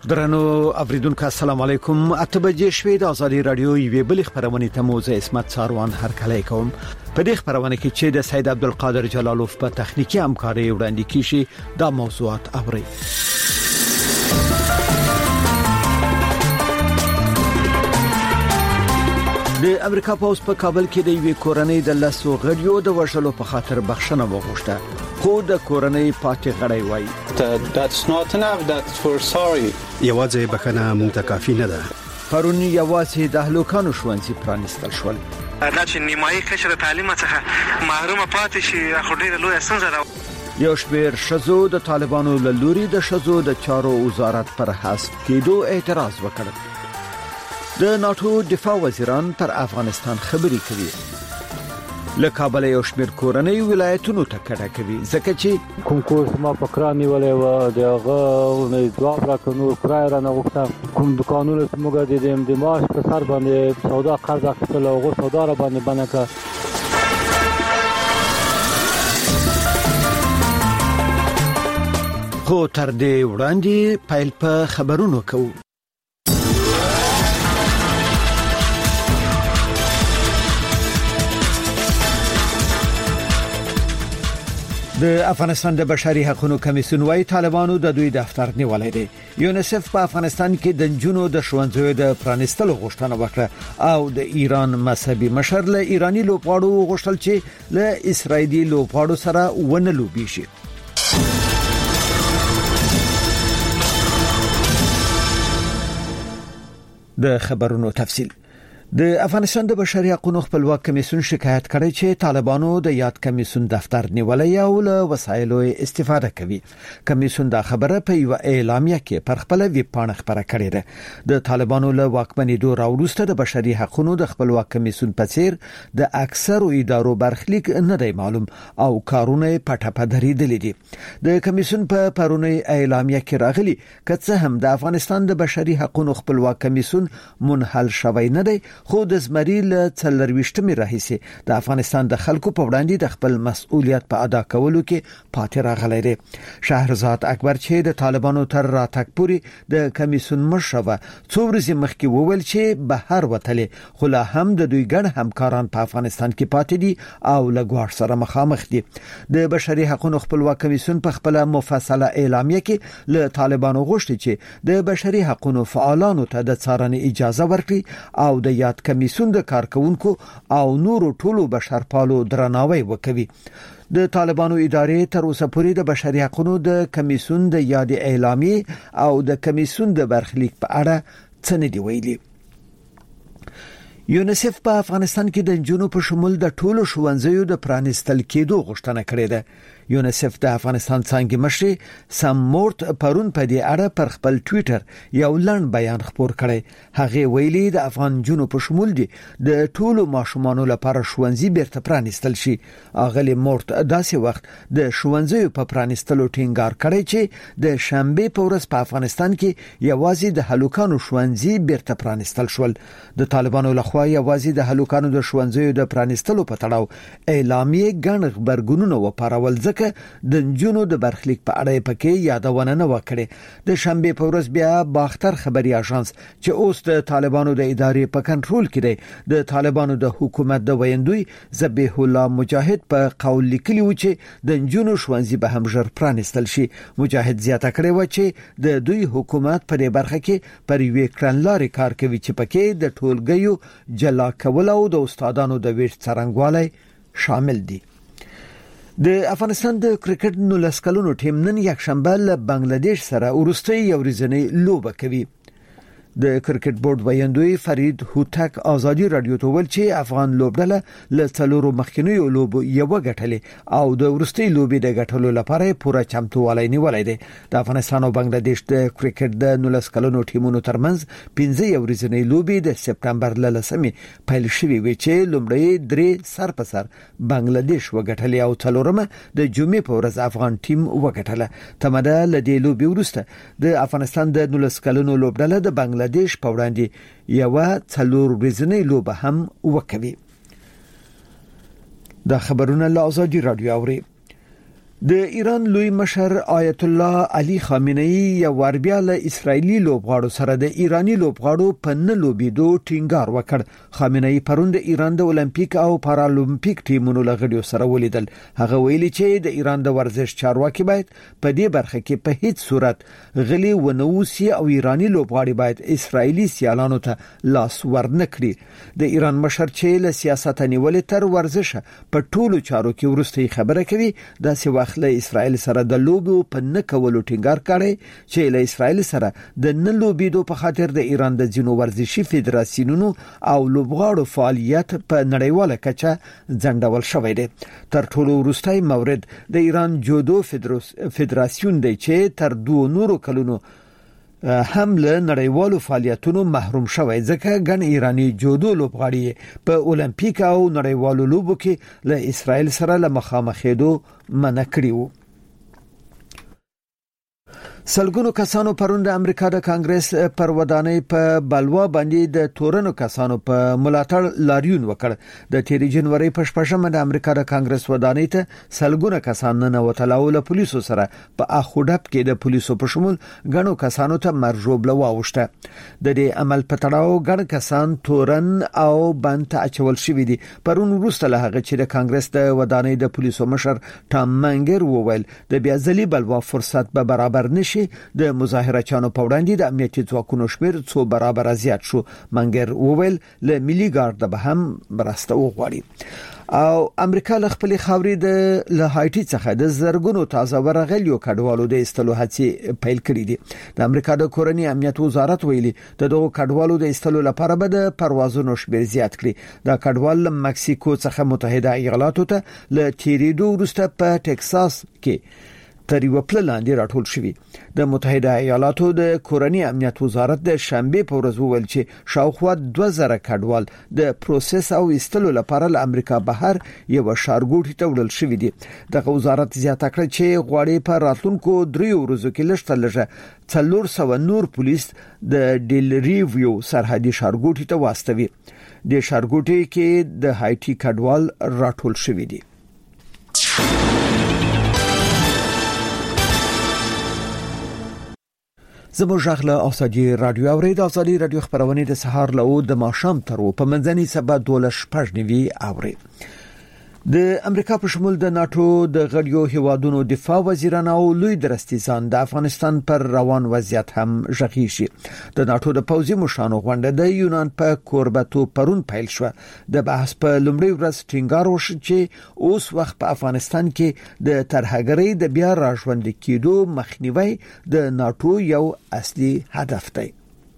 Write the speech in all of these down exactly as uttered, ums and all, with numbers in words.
درنو اوریدونکو السلام علیکم. اته بجې شوې د ازادي رادیو یوې بل خبرونه ته موزه اسمت ساروان هر کله کوم. په دې خبرونه کې چې د سید عبدالقادر جلالوف په تخنیکی همکاري وړاندې کیږي دا موضوعات اوري. د امریکا پوز په کابل کې د یوې کورنۍ د لاسو غړیو د وژلو په خاطر بخښنه وغوښته. خو د کورنۍ پاتې غړی وایي that's not enough, that's for sorry. یوازې بخښنه مونږ ته کافي نه ده. پرون یوازې د هلوکانو ښوونځي پرانیستل شول. دا چې نیمایي کچه د تعلیم څخه محروم پاتې شي خو ډېره لویه ستونزه ده. یو شمېر ښځو د طالبانو له لوري د ښځو د چارو وزارت پر حذف کېدو اعتراض وکړ. د ناتو دفاع وزیران پر افغانستان خبرې کوي. له کابل یو شمېر کورنۍ ولایتونو ته کډه کوي ځکه چې کوم کورس ما پکرانی ولې و دغه نه جواب راکونو کرای را نه غوښته. کوم دکانونو چې موږ د دې د ماش په سر باندې سودا قرض اخیستل او غو سودا را باندې بنکه. خو تر دې وړاندې پیل په خبرونو کوو. د افغانستان د بشري حقوقو کمیسیون وايي طالبانو د دوی دفتر نیولای دی. یونیسف په افغانستان کې د جنونو د ښوونځیو د پرانیستلو غوښتنه وکړه او د ایران مذهبي مشر له ایرانی لوبغاړو غوښتل چې له اسرایلی لوبغاړو سره ونه لوبي شي. د خبرونو تفصیل. د افغانستان د بشري حقوقو خپلواک کمیسیون شکایت کړی چې طالبانو د یاد کمیسیون دفتر نیولای او له وسایلو استفاده کوي. کمیسیون دا خبره په یو اعلامیه کې پر خپل ویب پاڼه خبره کړې ده. د طالبانو له واکمنېدو راوروسته د بشري حقوقو د خپلواک کمیسیون په څیر د اکثرو ادارو برخلیک نه دی معلوم او کارونه پټه پدري دي. د کمیسیون په پرونی اعلامیه کې راغلي کڅه هم د افغانستان د بشري حقوقو خپلواک کمیسیون منحل شوی نه دی. خو د زمری له څلرويشتمې راهیسي د افغانستان د خلکو په وړاندې د خپل مسؤلیت په ادا کولو کې پاتې راغلی دی. شهرزاد اکبر چې د طالبانو تر راتګ پورې د کمیسیون مشر و څو ورځې مخکې وویل چې بهر وتلې خو لا هم د دوی ګڼ همکاران په افغانستان کې پاتې دي او له ګواښ سره مخامخ دي. د بشري حقوقو خپلواک کمیسیون په خپل مفصله اعلامیه کې له طالبانو غوښتي چې د بشري حقوقو فعالانو ته د څارنې اجازه ورکړي او د کمیسیون د کارکونکو او نورو ټولو بشرپالو درناوی وکوي. د طالبانو ادارې تر اوسه پورې د بشري حقوقو د کمیسیون د یاد اعلامیه او د کمیسیون د برخلیک په اړه څه نه دی ویلي. یونیسف په افغانستان کې د جنونو په شمول د ټولو ښوونځیو د پرانیستل کېدو غوښتنه کړې ده. یونیسف د افغانستان څنګه مشر سم مورت پرون په دې اړه پر خپل ټوئیټر یو لنډ بیان خپور کړی. هغه ویلي د افغان جنونو په شمول دي د ټولو ماشومانو لپاره ښوونځي بیرته پرانیستل شي. اغلی مورت داسې وخت د ښوونځیو په پرانیستلو ټینګار کړی چې د شنبه په ورځ په افغانستان کې یوازې د هلوکانو ښوونځي بیرته پرانیستل شول. د طالبانو لخوا یوازې د هلوکانو د ښوونځیو د پرانیستلو په تړاو اعلامیه ګڼ خبرګونونه وپارول ځکه د جنونو د برخلیک په اړه پکې یادونه نه وکړي. د شنبه په ورځ بیا باختر خبري اژانس چې اوس د طالبانو د ادارې په کنټرول کې دی د طالبانو د حکومت د ویندوی ذبیح الله مجاهد په قول لیکلی و چې د جنونو ښوونځي به هم ژر پرانیستل شي. مجاهد زیاته کړی و چې د دوی حکومت په دې برخه کې پر یوې کړنلارې کار کوي چې پکې د ټولګیو جلا کول او د استادانو د ویش څرنګوالي شامل دي. د افغانستان د کرکټ نولس کلونو ټیم نن یک شنبه له بنگلاديش سره ورستۍ یو ورځنۍ لوبه کوي. د کرکټ بورډ ویاندوی فرید هوتک ازادي رادیو ته ویل چې افغان لوبډله له څلورو مخکینیو لوبو یو غټلې او د ورستۍ لوبې د غټلو لپاره پوره چمتووالی نیولای دی. د افغانستان او بنگلاديش د کرکټ د نولس کلونو ټیمونو ترمنځ پنځه یو ورځنۍ لوبې د سپتمبر لسمې پیل شوې وي چې لومړی درې سر په سر بنگلاديش وغټلې او څلورمه د جمعې په ورځ افغان ټیم وغټله. تمده له دې لوبې وروسته د افغانستان د نولس کلونو لوبډله د بنگلاديش دیش په وړاندې یو څلور ورځنۍ لوبه هم وکوي. دا خبرونه له ازادي رادیو اوري. د ایران لوی مشر آیت الله علي خامنه‌ای یو وربیا له اسرایلی لوبغاړو سره د ایرانی لوبغاړو په نه لوبېدو ټینګار وکړ. خامنه‌ای پرون د ایران د اولمپیک او پارالمپیک ټیمونو لغړیو سره ولیدل. هغه ویلي چې د ایران د ورزش چارواکي باید په دې برخه کې په هیڅ صورت غلي ونوسی او ایرانی لوبغاړي باید اسرایلی سیالانو ته لاس ورنکړي. د ایران مشر چې له سیاست نیولې تر ورزش په ټولو چارو کې ورسته خبره کوي دا سی له اسرائیل سره د لوبو په نه کولو ټینګار کړي چې له اسرائیل سره د نه لوبېدو په خاطر د ایران د ځینو ورزشي فدراسیونونو او لوبغاړو فعالیت په نړیواله کچه ځنډول شوی دی. تر ټولو وروستۍ مورد د ایران جودو فدراسیون دی چې تر دوه نورو کلونو هم له نړیوالو فعالیتونو محروم شوی ځکه ګڼ ایرانی جودو لوبغاړي په اولمپیک او نړیوالو لوبو کې له اسرائیل سره له مخامخېدو منع کړي وو. سلګونو کسانو پرون د امریکا د کانګرس پر ودانۍ په بلوا باندې د تورنو کسانو په ملاتړ لاریون وکړ. د تیری جنوري په شپږمه د امریکا د کانګرس ودانۍ ته سلګونه کسان نه وتلاو له پولیسو سره په اخوډپ کې د پولیسو په شمول غنو کسانو ته مرجوب لواوشته. د دې عمل په تړاو غن کسان تورن او بند اچول شوې دي. پرون وروسته له هغه چې د کانګرس د ودانۍ د پولیسو مشر ټام منګر وویل د بیا ځلې بلوا فرصت به برابر نشي. د مظاهره چانو په وړاندې د امنیتي ځواکونو شمیر څو برابر زیات شو. منګر وویل له ملي ګارد به هم برسته وغواړي. او امریکا له خپل خاورې د له هایټي څخه د زرګونو تازه ورغلیو کډوالو د استلو هڅې پیل کړې دي. د امریکا د کورنۍ امنیت وزارت ویلي د دغو کډوالو د استلو لپاره به د پروازونو شمیر زیات کړي. دا کډوال له مکسیکو څخه متحده ایالاتو ته له تیریدو وروسته په ټکساس کې تر یو پل لاندې راټول شوی. د متحده ایالاتو د کورنۍ امنیت وزارت د شنبه په ورځ وویل چې شاوخوا دوه زره کډوال د پروسس او استلو لپاره له امریکا بهر یو شارګوټي ته وړل شوی دي. د وزارت زیاته کړ چې غواړي په راتلونکو دریو ورځو کې لږ لږه څلور سوه نور پولیس د ډیل ریویو سرحدي شارګوټي ته واستوي. د شارګوټي کې د هایټي کډوال راټول شوی دي. زموږ غږ له ازادي رادیو اورید. ازادي رادیو خبرونه د سهار له او د ماښام تر په منځني سبا دولس شپږ نیوي اوري. د امریکا په شمول د ناتو د غړیو هیوادونو دفاع وزیران او لوی درستیزان د افغانستان پر روان وضعیت هم ژغی شي. د ناتو د پوځي مشرانو غونډه د یونان په کوربتو پرون پیل شو. د بحث په لومړي ورځ ټینګار وشو چې اوس وخت په افغانستان کې د ترهګرۍ د بیا راژوند کېدو مخنیوي د ناتو یو اصلي هدف دی.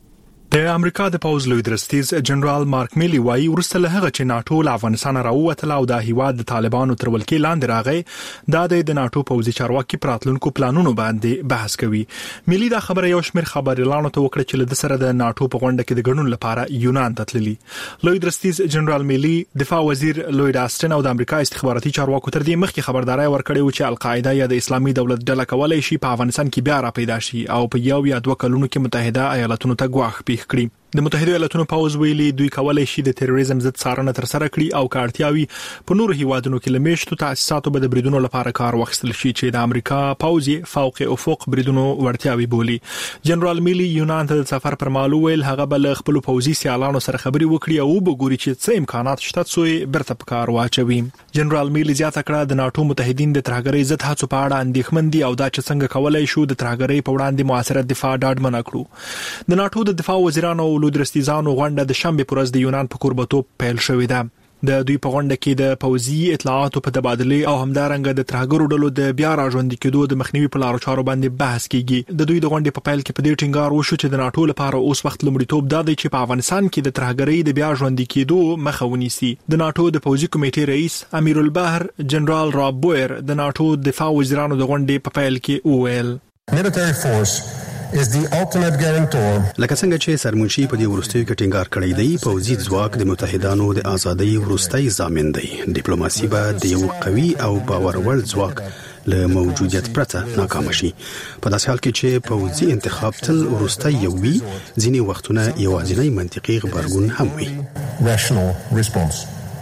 د امریکا د پوز لوی درستیز جنرال مارک میلی وايي ورسته له هغه چې ناتو له افغانستان راووتل او د هیواد د طالبانو تر ولکې لاندې راغی دا د ناتو پوزي چارواکي پراتلونکو پلانونو باندې بحث کوي. میلی دا خبره یو شمېر خبريالانو ته وکړه چې له سره د ناتو په غونډه کې د ګډون لپاره یونان ته تللی. لوی درستیز جنرال میلی دفاع وزیر لوید آستن او د امریکا استخباراتي چارواکو تر دې مخکې خبرداري ورکړې و چې القاعده یا د اسلامي دولت ډله کولای شي په افغانستان کې بیا را پیدا شي او په یو یا دوه کلونو کې متحده ایالاتونو ته ګواښ پیښ کړي. د متحده ایالاتونو پوز ویلي دوی کولای شي د تروریزم ضد څارنه تر سره کړي او کارتیاوي په نورو هیوادونو کې لمشتو تاسیساتو به د بریدونو لپاره کار واخیستل شي چې د امریکا پوزي فوق افق بریدونو ورتیاوي بولی. جنرال میلی یونان ته د سفر پر مهال ویل هغه بل خپل پوزي سیالانو سره خبري وکړي او وګوري چې څه امکانات شته څوی برته په کار واچوي. جنرال میلی زیاته کړه د ناتو متحدین د ترهګرۍ ضد هڅو په اړه اندېښمن دي او دا چې څنګه کولای شو د ترهګرۍ په وړاندې موثره دفاع ډاډمن کړو. د ناتو د دفاع وزیرانو او لودرستیزانو غونډه د شنبه پر ورځ د یونان په کوربتو پیل شوې ده. د دوی په غونډه کې د پوځي اطلاعاتو په تبادله او همدارنګه د ترهګرو ډلو د بیا راژوند کېدو د مخنیوي په لارو چارو باندې بحث کیږي. د دوی د غونډې په پیل کې په دې ټینګار وشو چې د ناتو لپاره اوس وخت لومړیتوب دا دی چې په افغانستان کې د ترهګرۍ د بیا ژوند کېدو مخه ونیسي. د ناتو د پوځي کمیټې رئیس امیر البحر جنرال راب بویر د ناتو دفاع وزیرانو د غونډې په پیل کې وویل military force is the ultimate guarantor. لکه څنګه چې سرمنشي په دې ورستیو کې ټینګار کړی دی پوځي ځواک د متحدانو د ازادۍ ورستۍ ضامن دی. ډیپلوماسي به د یو قوي او باور وړ ځواک له موجودیت پرته ناکام شي. په داسې حال کې چې پوځي انتخاب تل ورستۍ یو وي ځینې وختونه یوازینی منطقي غبرګون هم وي. Rational response.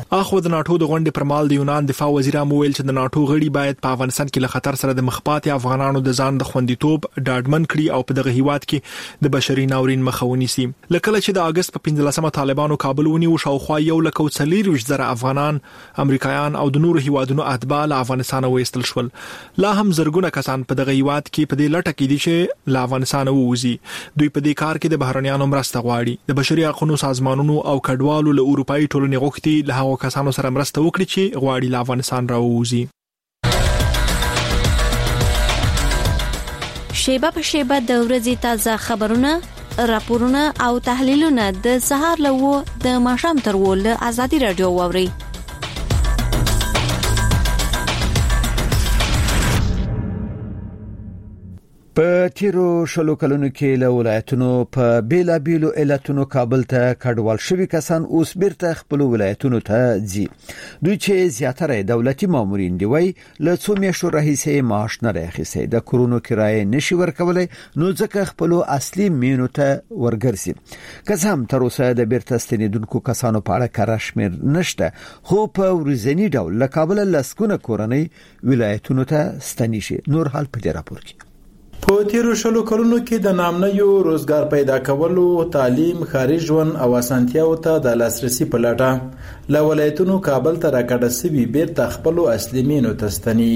اخو د ناتو د غونډې پر مهال د یونان دفاع وزیر هم ویل چې د ناتو غړي باید په افغانستان کې له خطر سره د مخپاتې افغانانو د ځان د خوندیتوب ډاډمن کړي او په دغه هیواد کې د بشري ناورین مخه ونیسي. لکه چې د اگست په پنځلسمه طالبانو کابل ونیو، شاوخوا یو لک او څلور زره افغانان، امریکایان او د نورو هیوادونو اتباع له افغانستان وایستل شول. لا هم زرګونه کسان په دغه هیواد کې په دې لټه کې دي چې له افغانستان ووځي. دوی په دې کار کې د بهرنیانو مرسته غواړي. د بشري حقوقو سازمانونو او کډوالو له اروپאי ټولنې غوښتي له هغو کسانو سره مرسته وکړي چې غواړي له افغانستان راووځي. شیبه په شیبه د ورځې تازه خبرونه، راپورونه او تحلیلونه د سهار له و د ماښام تر و له ازادي رادیو واوري. په تیرو شلو کلونو کې له ولایتونو په بیلا بیلو علتونو کابل ته کډوال شوي کسان اوس بیرته خپل ولایتونو ته ځي. دوی چې زیاتره دولتي مامورین دی وای له څو میاشتو راهیسې معاش نه راخیسي، د کورونو کرایه نشي ورکولای، نو ځکه خپل اصلي مینو ته ورګرځي. که هم تر اوسه د بیرته ستنیدونکو کسانو په اړه کره شمیر نشته، خو په ورځنی ډول له کابل لسګونه کورنۍ ولایتونو ته ستنی شي. نور حال په دې راپور کې په تیرو شلو کلونو کې د نامنیو روزګار پیدا کولو، تعلیم، ښاري ژوند او اسانتیاو ته د لاسرسي په لټه له ولایتونو کابل ته راکډه سوي بیرته خپل اصلي مینو ته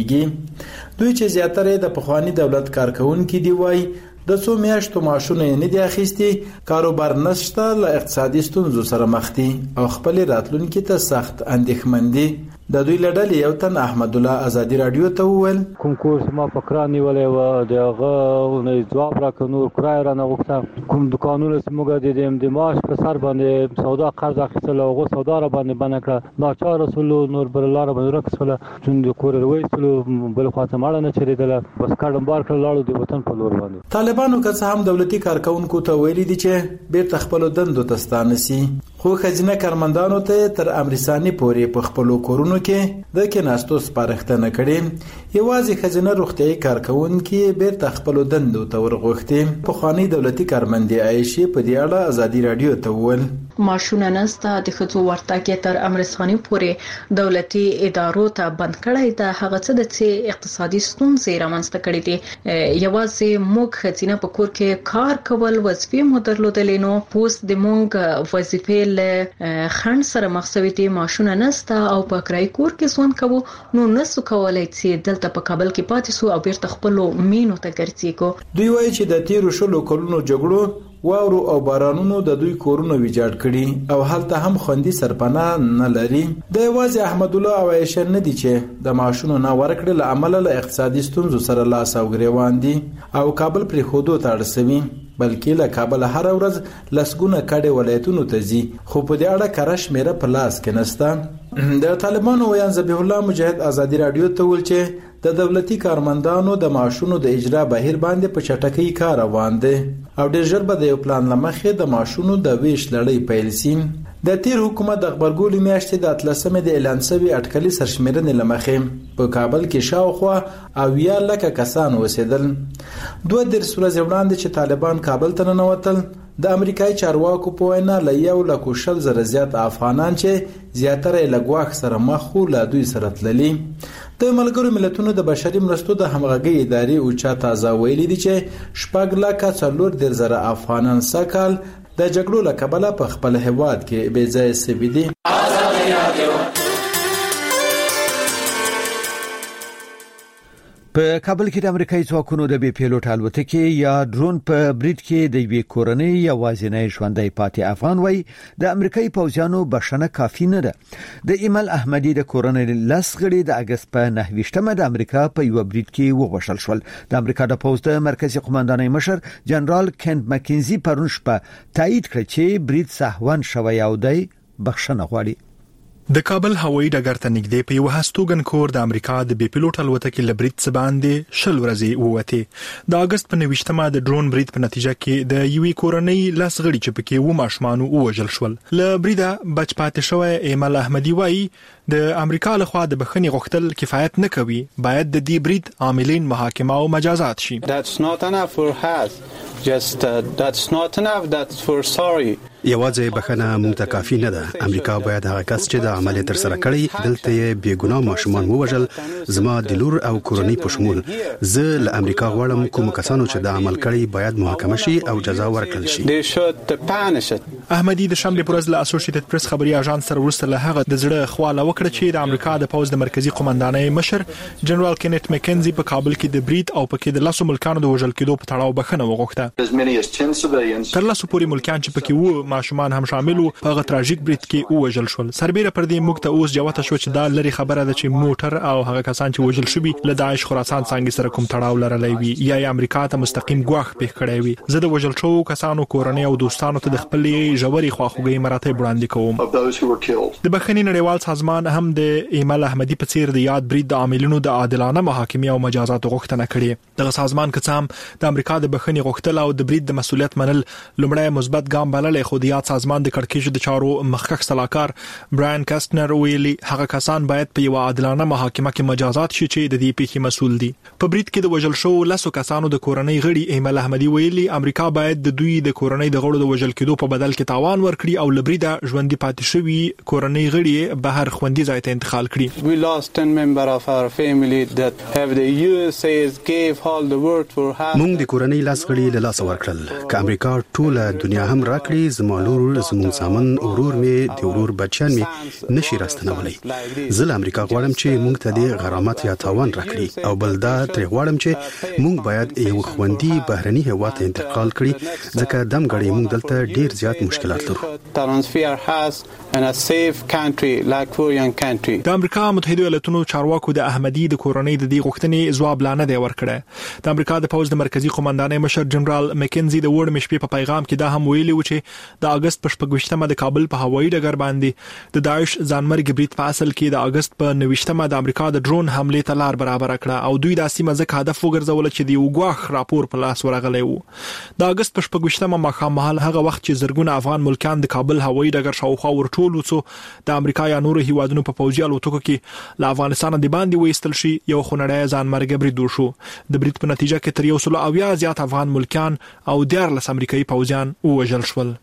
ستنیږي. دوی چې زیاتره د پخوانی دولت کارکونکو دی وای د څو میاشتو معاشونه نه دي اخیستي، کاروبار نشته، له اقتصادي ستونزو سره مخ دي او خپل راتلونکي ته سخت اندېښمن دي. د دوی لړل یو تن احمد الله ازادي رادیو ته وویل کوم کورس ما فکرانی ولې و دغه نه جواب راکنو کرای را نه وخته کوم دکانونو سمګه د دې د ماش په سر باندې سودا قرض اخیستل او غو سودا را باندې باندې ناچار رسول نور بر لار باندې رکسل چون د کور ورويستلو بل خاطر ماړه نه چریدل بس کډم بار کړ لاړو د وطن په لور باندې. طالبانو که څه هم دولتي کارکونکو ته ویلي دي چې بیرته خپل دندو ته ستانسي، خو خزینه کارمندانو ته تر امرساني پورې په خپل کورونو کې د کیناستو سپارښتنه کړې. یوازې خزینه روغتيایي کارکونکو بیرته خپل دندو ته ورغوښتي. په خواني دولتي کارمندي عائشه په دې اړه ازادي رادیو ته وویل ماشونه نسته د خځو ورتګ تر امرساني پورې دولتي ادارو ته بند کړی دا هغه څه د چې اقتصادي ستونزې رامنځته کړې دي. یوازې موږ خزینه په کور کې کار کول وظیفه مو درلودلې، نو پوس د موږ وظیفه له خند سره مخسوي دي، ماشونه نسته او په کرای کور کې ځون کوو، نو نسو کولای چې دلته په کابل کې پاتې سو او بیرته خپل مینو ته ګرځي کو. دوی وایي چې د تیرو شلو کلونو جګړو واورو او بارانونو د دوی کورونو ویجاړ کړي او هلته هم خوندي سرپناه نه لري. د یوازې احمد الله او عائشه نه دي چې د معاشونو نه ورکړل له عمله له اقتصادي ستونزو سره لاس او ګریوان دي او کابل پر خودو ته اړسوي، بلکې له کابل هر ورځ لسګونه کډه ولایتونو ته ځي، خو په دې اړه کارش میره په لاس کې نسته. د طالبانو ویان ذبیح الله مجاهد ازادي رادیو ته ویل چې د دولتي کارمندانو د معاشونو د اجرا بهیر باندې په چټکۍ کار روان دي او ډېر ژر به د یو پلان لمخې د معاشونو د ویش لړۍ پیل شي. د تیر حکومت د خبرګولې میاشتې د اتلسمې د اعلان شوی اټکلي سرشمیرنې لمخې په کابل کې شاوخوا او یا لکه کسان وسیدل. دوه درس ورځې وړاندې چې طالبان کابل ته ننوتل، د امریکایي چارواکو په وینا له یو لک شل زره زیات افغانان چې زیاتره له ګواښ سره مخ وو له دوی سره تللي. د ملګرو ملتونو د بشري مرستو د همغږي ادارې او چا تازه ویلي دي چې شپږ لک څلور در زره افغانان سکهال د جګړو له کبله په خپل هیواد کې بې ځای سوي دي. په کابل کې د امریکایي ځواکونو د بي پیلوټ الوتکې یا ډرون په برید کې د یوې کورنۍ یوازینی ژوندۍ پاتې افغان وای د امریکایي پوځیانو بشنه کافي نه ده. د ایمل احمدي د کورنۍ لس غړي د اگست په نهویشتمه د امریکا په یو برید کې وغوښتل شول. د امریکا د پوځ د مرکزی قوماندانۍ مشر جنرال کینټ مکینزي پرون شپه تایید کړ چې برید سهون شوی او دی بخښنه غواړي. د کابل هوایي ډګر ته نږدې په یو هستوګن کور د امریکا د بي پیلوټ الوتکې له برید څخه باندې شل ورځې ووته. د اگست په نهویشتمه د ډرون برید په نتیجه کې د یوې کورنۍ لاس غړي چې پکې و ماشومان ووژل شول. له بریده بچ پاتې شوی ایمل احمدي وایي د امریکا لخوا د بخښنې غوښتل کفایت نه کوي، باید د دې برید عاملین محاکمه او مجازات شي. That's not enough for us. Just uh, that's not enough. That's for sorry. یوازې بخنه مونږ ته کافي نه ده. امریکا باید هغه کس چې د عملیات تر سره کړی دلته یې بې ګناه ماشومان ووژل زما د لور او کورنۍ په شمول. زه له امریکا غواړم کوم کسانو چې د عمل کړی باید محاکمه شي او جزا ورکړل شي. احمدي د شنبه پر ورځ له اسوسییټډ پریس خبري اژانس سره ورسته له هغه د زړه خواله وکړه چې د امریکا د پوز د مرکزی قومندانۍ مشر جنرال کینټ مکنزي په کابل کې د برید او پکې د لاسو ملکانو د وژل کېدو په تړاو بخنه وغوښته. تر لاسو پورې ملکان چې پکې وو ماشومان هم شامل وو په هغه تراژیک برید کې وژل شول. سربېره پر دې موږ ته اوس جوته شو چې دا لري خبره ده چې موټر او هغه کسان چې وژل شوي له داعش خراسان څنګه سره کوم تړاو لرلی وي یا امریکا ته مستقیم ګواښ پېښ کړی وي. زه د وژل شوو کسانو کورنۍ او دوستانو ته د خپلې ژورې خواخوږۍ مراتب وړاندې کوم. د بخښنې نړیوال سازمان هم د ایمل احمدي په څیر د یاد برید د عاملینو د عادلانه محاکمې او مجازاتو غوښتنه کړې. دغه سازمان که څه هم د امریکا د بخښنې غوښتل او د برید د مسؤلیت منل لومړی مثبت ګام بللی، خو د یاد سازمان د کړکېچ د چارو مخکښ سلاکار براین کاستنر ویلي هغه کسان باید په یو عادلانه محاکمه کې مجازات شي چې د دې پیښې مسؤل دي. په برید کې د وژل شوو لسو کسانو د کورنۍ غړي ایمل احمدي ویلي امریکا باید د دوی د کورنۍ د غړو د وژل کېدو په بدل کې تاوان ورکړي او لبریده ژوندۍ پاتې شوي کورنۍ غړي بهر خوندي ځای ته انتقال کړي. We lost ten member of our family that have the U S A's gave all the word for half. مونږ د کورنۍ لاس غړي له لاس ورکړل. که امریکا ټوله دنیا هم راکړي زما لور زمون سامن ورور مې د ورور بچیان مې نشي راستنولی. زه له امریکا غواړم چې مونږ ته د غرامت یا تاوان راکړي او بل دا ترې غواړم چې مونږ باید یو خوندي بهرني هیواد ته انتقال کړي ځکه دم غړي مونږ دلته ډیر زیات مشکلات لرو. Transfer has in a safe country like foreign country. د امریکا متحده ایالاتونو چارواکو د احمدي د کورنۍ د دې غوښتنې ځواب لا نه دی ورکړی. د امریکا د پوز د مرکزی قومندانۍ مشر جنرال مکنزي د وړ مشپې په پیغام کې دا هم ویلي و چې د اگست په شپږمه د کابل په هوایي ډګر باندې د داعش ځانمرګ برید په اصل کې د اگست په نوښتمه د امریکا د ډرون حمله ته لار برابر کړه او دوی د سیمه ځکه هدف وګرځول چې د یو ګواښ راپور په لاس ورغلی وو. د اگست په شپږمه مخام مهال هغه وخت چې زرګونه افغان ملکان د کابل هوایي ډګر شاوخوا ورټول وڅو د امریکا یا نورو هیوادونو په پوځي الوتکو کې له افغانستان د باندې وېستل شي یو خونړی ځانمرګ برید وشو. د برید په نتیجه کې تر یو سل اویا زیات افغان ملکان او دیارلس امریکایي پوځیان ووژل شول.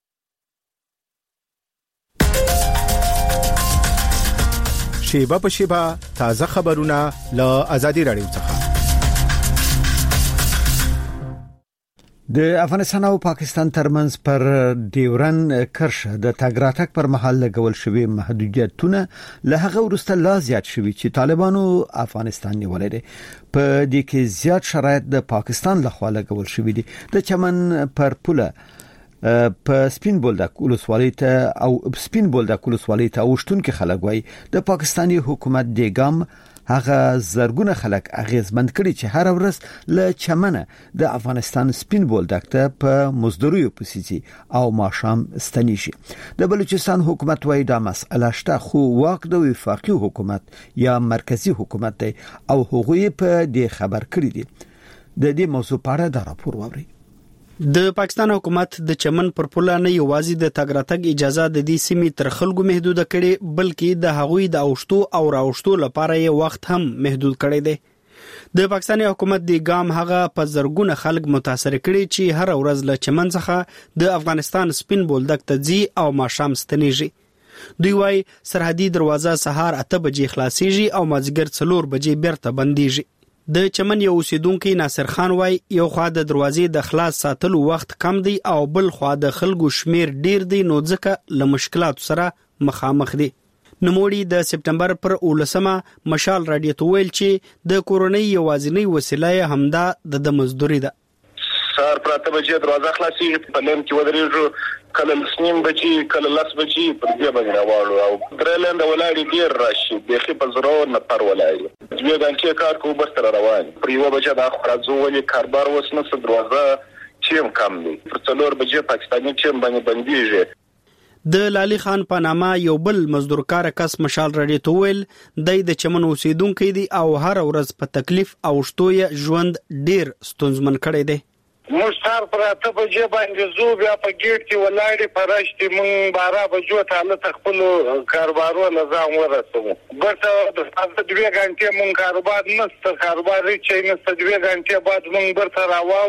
شیبه په شیبه تازه خبرونه له آزادي رادیو څخه. د افغانستان او پاکستان ترمنځ پر ډیورن کرښه د تګ راتګ پر مهال لګول شوی محدودیتونه له هغه وروسته لا زیات شوي چې طالبانو افغانستان نیولې دي. په دې کې زیات شرایط د پاکستان لخوا لګول شوی دي. د چمن پر پوله په سپین بولدک ولسوالۍ ته او سپین بولدک ولسوالۍ ته اوشتون کې خلک وای د پاکستاني حکومت د ګام هغه زرګونه خلک اغیزمند کړي چې هر ورځ له چمنه د افغانستان سپین بولدک ته په مزدوریو پسیږي او ماشام ستنیږي. د بلوچستان حکومت وایي دا مسئله شته خو واک د وفاقي حکومت یا مرکزی حکومت دی او هغوی په دې خبر کړی دي. د دې موضوع په اړه دا راپور واوري. د پاکستان حکومت د چمن پر پوله نه یوازې د تګ راتګ اجازه د دې سیمې تر خلکو محدود کړي بلکې د هغوی د اوشتو او راوشتو لپاره یې وخت هم محدود کړی دی. د پاکستاني حکومت د ګام هغه په زرګونه خلک متاثر کړي چې هر ورځ له چمن څخه د افغانستان سپین بولدک ته ځي او ماښام ستنیږي. دوی وايي سرحدي دروازه سهار اته بجې خلاصيږي او مازیګر څلور بجې بیرته بنديږي. د چمن یو اوسیدونکو ناصر خان وای یو خوا د دروازې د خلاص ساتلو وخت کم دی او بل خوا د خلکو شمیر ډیر دی نو ځکه له مشکلات سره مخامخ دي. نوموړي د سپټمبر پر اولسمه مشال رادیو ته ویل چې د کورونی یوازینی وسیله همدا د مزدوري ده. سهار پراته بجې دروازه خلاصي په لم کې ودرېږو کله لسنیم بجې کله لس بجې پر دې باندې راوړو او درلند ولاړې ډیر راشي بيخي په زرو نفر ولاړې دوی غنټه کار کوو بس تر روان پر یو بجې د خرازو ولې کاربار وسنه څه دروازه چیم کم دي پر څلور بجې پاکستاني چیم باندې بنديږي. د لالي خان په نامه یو بل مزدورکار کس مشال رادیو ته ویل د چمن اوسیدونکو دي او هر ورځ په تکلیف او شتوې ژوند ډیر ستونزمن کړی دی. مستار پر اته بجې باندې زو بیا په ګیټ کې ولاړې پرشتي مونږ بارا بجو ته له تخپل کاروبارو نظام ورسو برته د تاسو دوه غنټې مونږ کاروبار نست کاروبار چې نست دوه غنټې بعد مونږ برته راوړو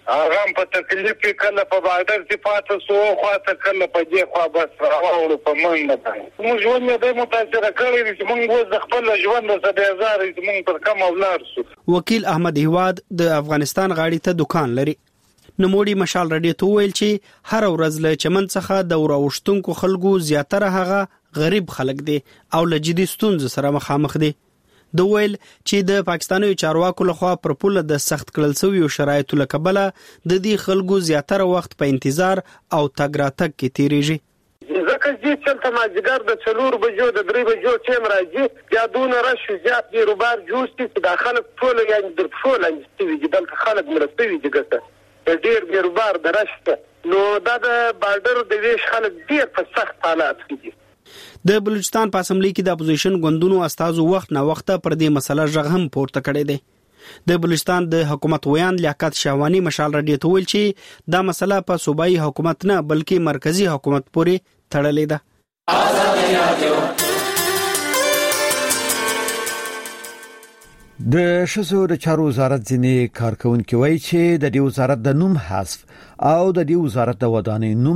هغه په تکلیف کله په بارډر کې پاتې سو خو ته کله په دې خوا بس راوړو په منډه باندې موږ ژوند دې متاثر کړی چې موږ اوس د خپل ژوند د سبهزار چې موږ پر کوم ولر شو. وکیل احمد هیواد د افغانستان غاړي ته دکان لري. نموړي مشال رادیو ته ویل چې هر ورځ له چمن څخه د وراوښتونکو خلکو زیاتره هغه غریب خلک دي او له جدي ستونزو سره مخامخ دي. د ویل چې د پاکستاني چارواکو لخوا پر پوله د سخت کړل شوی شرایطو له کبله د دې خلکو زیاتره وخت په انتظار او تګ راتګ کې تیریږي. ځکه چې چلته ماجګر د څلور بجو د درې بجو ټیم راځي یا دونه رش زیات دی روبار جوړ شي چې د خلک ټول یعنی د ټول انستوي چې دلته خلک مرستوي دي ګټه ډیر بیروبار درشته نو دا د بارډر د ویش خلک ډیر په سخت حالات کې دي. د بلوچستان په اسمبلی کې د اپوزیشن ګوندونو استازو وخت نه وخت پر دې مسله ژغ هم پورته کړی دی. د بلوچستان د حکومت ویان لیاقت شاوانی مشال رادیو ته ویل چې دا مسله په صوبایي حکومت نه بلکې مرکزی حکومت پورې تړلې ده. د شزو د چارو وزارت ځینې کارکونکو وایي چې د دې وزارت د نوم حذف او د دې وزارت د ودانۍ نوم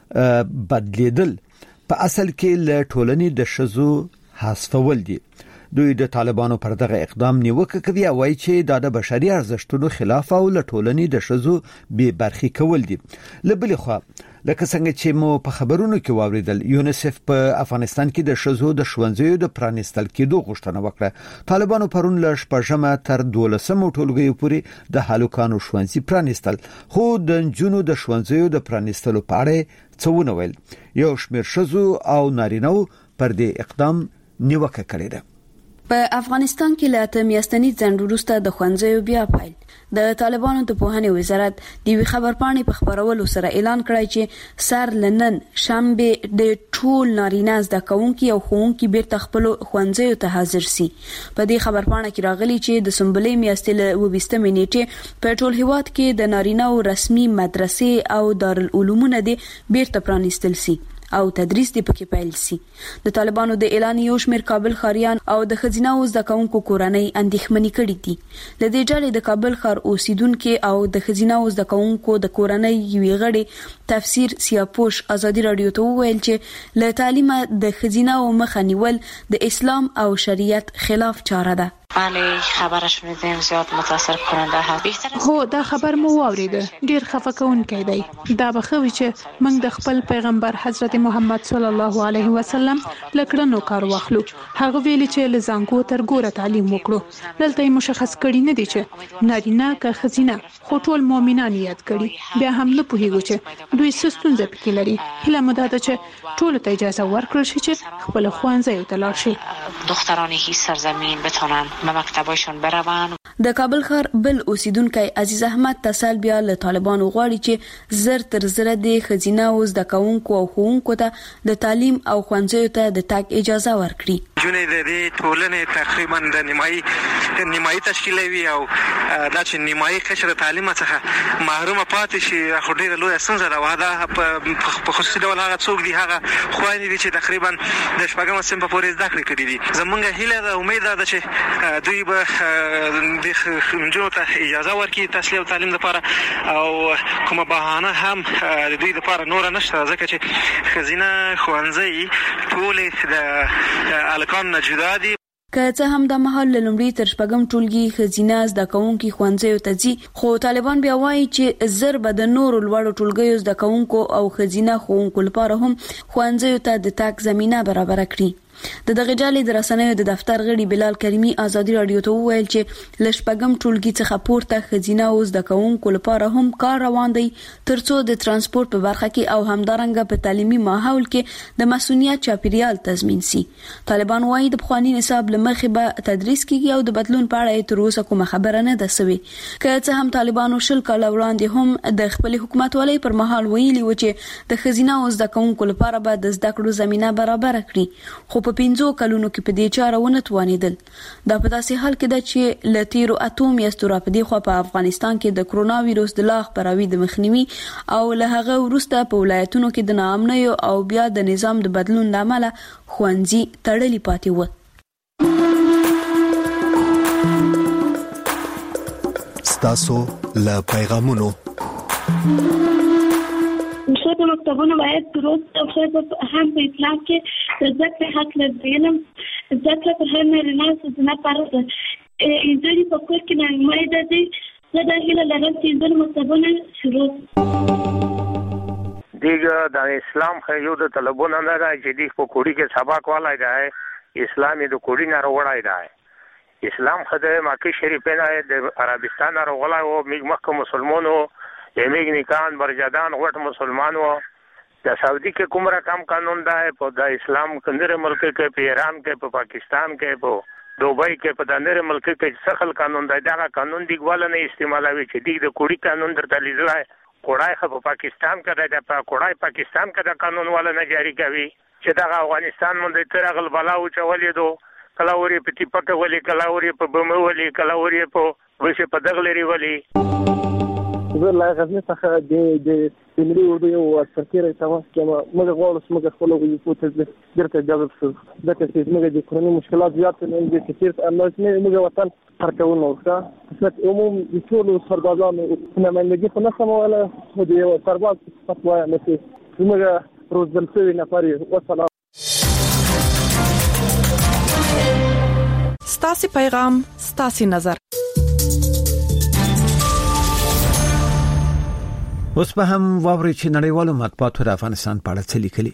بدلیدل په اصل کې له ټولنې د شزو حذفول دي. دوی د طالبانو پر دغه اقدام نیوکه کوي او وایي چې دا د بشري ارزښتونو خلاف او له ټولنې د شزو بې برخې کول دي. له بلې خوا لکه څنګه چې مو په خبرونو کې واوریدل یونیسف په افغانستان کې د شزو د ښوونځیو د پرانیستل کېدو غوښتنه وکړه. طالبانو پرون له شپږمه تر دولسمه ټولګیو پورې د هالوکانو ښوونځي پرانیستل خو د نجونو د ښوونځیو د پرانیستلو په اړه څه ونه ویل. یو شمېر شزو او نارینه‌و پر دې اقدام نیوکه کړې ده. په افغانستان کې له اته میاشتني ځنډ وروسته د ښوونځیو بیا پیل د طالبانو د پوهنې وزارت د وی خبرپاڼې په خبرولو سره اعلان کړی چې سر لنن شنبه د ټول نارینه زده کوونکي او ښوونکي بیرته خپل ښوونځیو ته حاضر سي. په دې خبرپاڼه کې راغلي چې د سنبلې میاشتې له وبېستمې نیټې په ټول هیواد کې د نارینه او رسمي مدرسې او دارالعلومونه دې بیرته پرانیستل سي او تدریس دی پکې پیل سي. د طالبانو د اعلان یو شمېر کابل خاریان او د خزینه او زده کوونکو کورنۍ اندېښمنې کړې دي. د دې ډلې د کابل ښار اوسیدونکو او د خزینه او زده کوونکو د کورنۍ یوې غړي تفسیر سیاپوش ازادي رادیو ته وویل چې له تعلیمه د خزینه او مخه نیول د اسلام او شریعت خلاف چاره ده. بله خبرش میدیم زیاد متاثر کننده هست. هو دا خبر مو واوریده ډیر خفه کوونکی دی. دا بخوي چې موږ د خپل پیغمبر حضرت محمد صلی الله علیه وسلم لکړنو کار واخلو. هغه ویلي چې لزانګو تر ګوره تعلیم وکړو. دلته مشخص کړي نه دي چې نارینه که خزینه خو ټول مؤمنان یاد کړي. بیا هم نه پوهیږو چې دوی ستونزه پکې لري. هله مده ده چې ټول ته اجازه ورکړل شي چې خپل ښوونځي ته لاړ شي. دختران هیڅ سرزمین بتونن به مکتبشون بروان. د کابل ښار بل اوسیدونکو عزیز احمد تسل بیا له طالبانو غواړي چې زر تر زر د خزینه او زده کوونکو او ښوونکو ته د تعلیم او ښوونځیو ته د تګ اجازه ورکړي. جونې د دې ټولنې تقریبا د نیمایي نیمایي تشکیلوي او دا چې نیمایي قشر تعلیم څخه محروم پاتې شي خو ډېر لوی ستونزه ده. واده په خصوصي ډول هغه څوک دي هغه خويندې دي چې تقریبا د شپږم صنف پورې زده کړې کړې دي. زمونږ هیله ده امید ده چې دوی به د نجونو ته اجازه ورکړي تحصیل او تعلیم لپاره او کومه بهانه هم د دوی لپاره نور نشته ځکه چې خزینه ښوونځي ټول د الکان نه جدا دي. که څه هم د محل لومړی تر شپږم ټولګي خزینه زده کوونکي ښوونځیو ته ځي خو طالبان بیا وایي چې زر به د نورو لوړو ټولګیو زده کوونکو او خزینه ښوونکو لپاره هم ښوونځیو ته د تګ زمینه برابر کړي. د دغه ډلې د رسنیو د دفتر غړي بلال کریمي ازادي رادیو ته وویل چې ل شپږم ټولګي څخه پورته خزینه او زده کوونکو لپاره هم کار روان دی ترڅو د ترانسپورت په برخه کې او همدارنګه په تعلیمي ماحول کې د مسؤلیت چاپیریال تضمین شي. طالبان وايي د بخوانی نصاب لمخې به تدریس کیږي او د بدلون په اړه تر اوسه کومه خبره نه ده سوي. که څه هم طالبانو شل کال وړاندې هم د خپل حکومت ولې پر مهال ویلي و چې د خزینه او زده کوونکو لپاره به د زده کړو زمينه برابر کړي خو په پنځو کلونو کې په دې چاره ونه توانیدل. دا په داسې حال کې ده چې لتیرو اتو میاشتو را پدې خو په افغانستان کې د کرونا وایروس د لاغ پراوي د مخنیوي او له هغه وروسته په ولایتونو کې د ناامنۍ او بیا د نظام د بدلون لامل خوندزي تړلې پاتې و. ستاسو له پیغامونو ښځو مکتبونه باید دروست او ښځو هم په اسلام کې د زده کړې حق لري. د علم زده کړه پر هر نارینه او ښځینه فرض ده. نجونې په کور کې ناامیده دي. زه دا هیله لرم چې نجونې مکتبونه شروع دیگه د اسلام خیو د طلبونه نه راځي چې دی په کوړی کې سبق والای دی. اسلامي د کوړی نه وروړای دی. اسلام خدای مکه شریف نه د عربستان راغلی او موږ مکه مسلمانو یمیګ نیکان برجدان غټ مسلمان وو. د سعودي کې کوم رقم قانون دی په د اسلام کندره ملک کې په ایران کې په پاکستان کې په دوبۍ کې په دنده ملک کې څخل قانون دی. دا قانون دیګوال نه استعمالوي چې دی د کوړی قانون درته لیدلای. کوړای خو په پاکستان کې دی. په کوړای پاکستان کې د قانون ولا نه جاری کوي چې د افغانستان مونږ تر غل بلاو چولې دو کلاوري په تی پټه ولي کلاوري په بمو ولي کلاوري په وشه په دغلري ولي. زه لا غزني څخه د د ملي اردو یو سرکیره تماس کې موږ غواړو چې موږ خپل وګړي په تدبیر درته جواب شو. دا چې موږ د کورنۍ مشکلات زیات نه دي چې تیر الله چې موږ وطن ترکونه وکړه. خدمت عموم د ټول سربازانو نمائندګي خو نه سموله خو د یو سرباز فتوا نه سي موږ روزل شوی نفر وسلام. ستاسي پیغام ستاسي نظر. اوس به هم واوري چې نړیوالو مطبوعاتو د افغانستان په اړه څه لیکلي.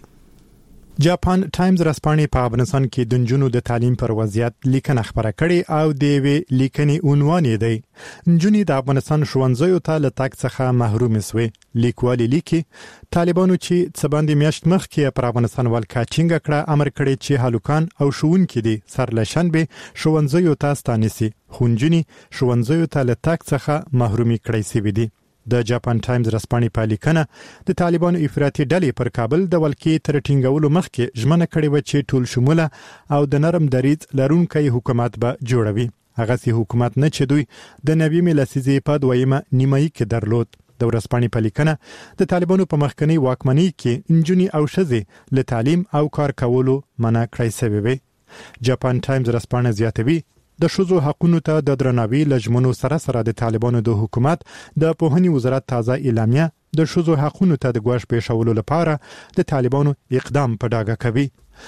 جاپان ټایمز رسپانې په افغانستان کې د نجونو د تعلیم پر وضعیت لیکنه خبره کړې او د وی لیکنې عنوان یې دی نجونې د افغانستان ښوونځیو ته له تګ څخه محروم شوي. لیکوال لیکي طالبانو چې څه باندې میاشت مخکې پر افغانستان ولکا چینګ کړه امر کړی چې هلوکان او ښوونکي دي سرلشن به ښوونځیو ته ستانسي. خونجونی ښوونځیو ته له تګ څخه محرومي کړی سوي دي. د جاپان ټایمز رسپانې په لیکنه د طالبانو افراطي ډلې پر کابل د ولکې تر ټینګولو مخکې ژمنه کړې و چې ټول شموله او د نرم دریځ لرونکي حکومت به جوړوي. هغه سي حکومت نه چې دوی د نوي لسیزې په دویمه نیمایي کې درلود. د ورسپانې په لیکنه د طالبانو په مخکنی واکمنۍ کې انجونی او ښځې له تعلیم او کار کولو منع کړی شوی وي. جاپان ټایمز رسپانې زیاتوي د ښځو حقوقو ته د درناوي لجمنو سره سره د طالبانو د حکومت د پوهنې وزارت تازه اعلامیه د ښځو حقوقو ته د ګواښ پېښولو لپاره د طالبانو اقدام په ډاګه کوي.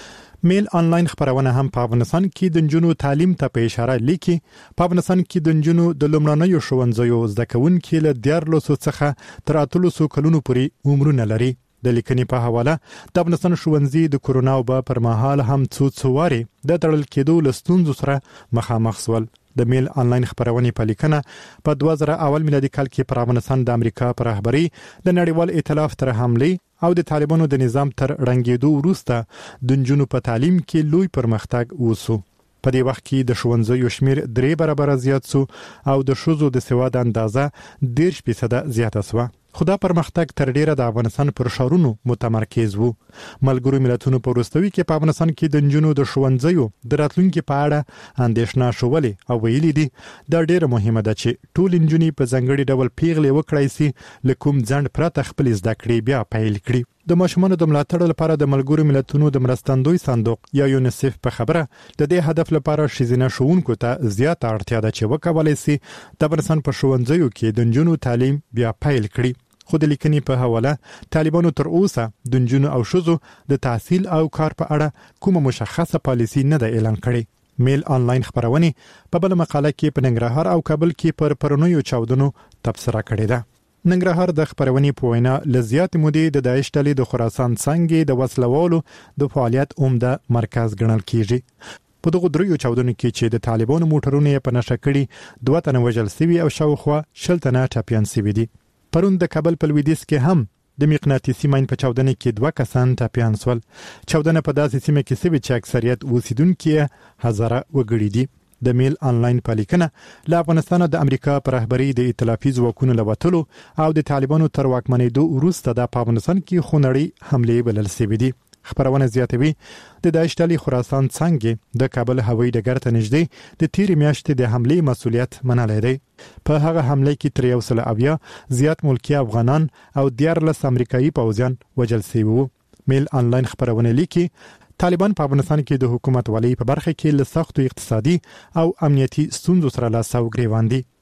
میل آنلاین خبرونه هم په افغانستان کې د نجونو تعلیم ته په اشاره لیکي. په افغانستان کې د نجونو د لومړنیو ښوونځیو زده کوونکي له دیارلسو څخه تر اتلسو کلونو پورې عمرونه لري. د لیکنې په حواله د افغانستان ښوونځي د کورونا وبا پر مهال هم څو څواري د تړل کېدو لستونزو سره مخامخ شول. د میل آنلاین خبرونه په لیکنه په دوه زره اول میلادي کال کې پر افغانستان د امریکا پر رهبری د نړیوال ائتلاف تر حمله او د طالبانو د نظام تر رنګېدو وروسته د نجونو په تعلیم کې لوی پرمختګ وسو. په دې وخت کې د ښوونځیو شمیر درې برابر زیات شو او د ښځو د سواد اندازه دېرش فیصد زیاته شوه. خدا پرمختګ تر ډیره د افغانستان پر شارونو متمرکز وو. ملګرو ملتونو په وروستوي کې په افغانستان کې د نجونو د ښوونځیو د راتلونکو په اړه اندېښنه شولې او ویلي دي دا ډیره مهمه ده چې ټول نجونې په ځنګړي ډول پیغلې وکړای شي لکه ځند پرته خپل زده کړې بیا پیل کړي. د ماشومانو د ملاتړ لپاره د ملګرو ملتونو د مرستندوی صندوق یا یونیسف په خبره د دې هدف لپاره شیزینه شوونکو ته زیاته اړتیا ده چې وکولای شي د افغانستان په ښوونځیو کې د نجونو تعلیم بیا پیل کړي. خو د لیکنې په حواله طالبانو تر اوسه د نجونو او ښځو د تحصیل او کار په اړه کومه مشخصه پالیسي نه ده اعلان کړې. میل آنلاین خبرونه په بل مقاله کې په ننګرهار او کابل کې پر پرونیو چاودنو تبصره کړې ده. ننګرهار د خبرونې په وینا لزیات مودې د داعش ډلې د خراسان څنګه د وسلوالو د فعالیت عمده مرکز ګڼل کیږي. په دغه دریو چاودنو کې چې د طالبانو موټرونه په نشه کړي دوه تنه وژل شوي او شاوخوا شل تنه ټپيان شوي دي. پرون د کابل په لویدیځ کې هم د مقناطیسي ماین په چاودنه کې دوه کسان ټپيان شول. چاودنه په داسې سیمه کې شوې چې اکثریت اوسیدونکو هزاره وګړي دي. د میل آنلاین په لیکنه له افغانستان د امریکا پر رهبری د ائتلافي ځواکونو لوتلو او د طالبانو تر واکمنېدو وروسته د افغانستان کې خونړی حمله بلل شوې دي. خبرونه زیاتوي د داعش ډلې خراسان څنګه د کابل هوایي ډګر ته نږدې د تیر میاشتې د حمله مسؤلیت منلای دی. په هغه حمله کې تر یو سل اویا زیات ملکی افغانان او دیارلس امریکایي پوځیان وژل شوي وو. میل آنلاین خبرونه لیکي طالبان په افغانستان کې د حکومت والی په برخه کې له سختو اقتصادي او امنیتي ستونزو سره لاس او ګریوان دي.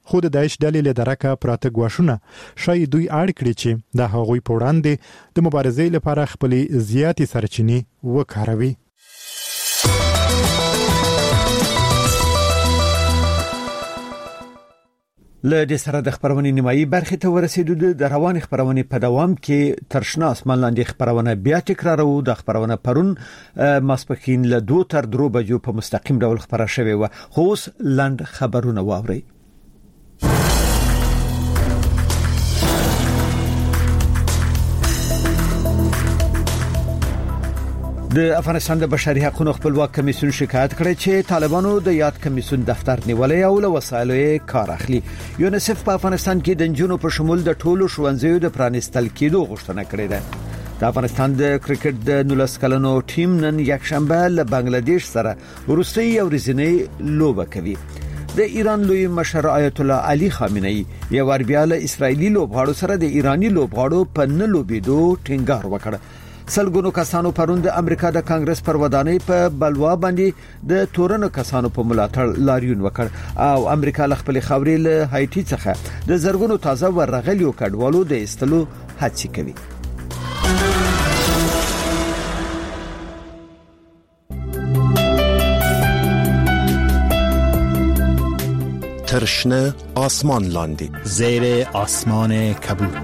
خو د داعش ډلې له درکه پراته ګواښونه شاید دوی اړ کړي چې د هغوی په وړاندې د مبارزې لپاره خپلې زیاتې سرچینې وکاروي. له دې سره د خبرونې نیمایي برخې ته ورسېدو. د روان خبرونې په دوام کې ترشنا اسمان لاندې خبرونه بیا تکرارو. د خبرونه پرون ماسپښین له دوه تر درې بجو په مستقیم ډول خبره شوې و. خو اوس لاند خبرونه واورئ. د افغانستان د بشري حقوقو خپلواک کمیسیون شکایت کړی چې طالبانو د یاد کمیسیون دفتر نیولې او له وسایلو یې کار اخلي. یونیسف په افغانستان کې د جنونو په شمول د ټولو ښوونځیو د پرانیستل کېدو غوښتنه کړې ده. د افغانستان د کرکټ د نولس کلنو ټیم نن یکشنبه له بنگلاديش سره وروستۍ او ورځنۍ لوبه کوي. د ایران لوی مشر آیت الله علي خامنه‌ای یو ور بیا له اسرایلی لوبغاړو سره د ایرانی لوبغاړو په نه لوبېدو ټینګار وکړ. سلګونو کسانو پروند د امریکا د کانګرس پر ودانۍ په بلوا باندې د تورنو کسانو په ملاتړ لاریون وکړ او امریکا ل خپل خاورې له هایټي څخه د زرګونو تازه ورغلیو کډوالو د استلو هڅه کوي. ترشنه آسمان لاندې زیر آسمان کبود.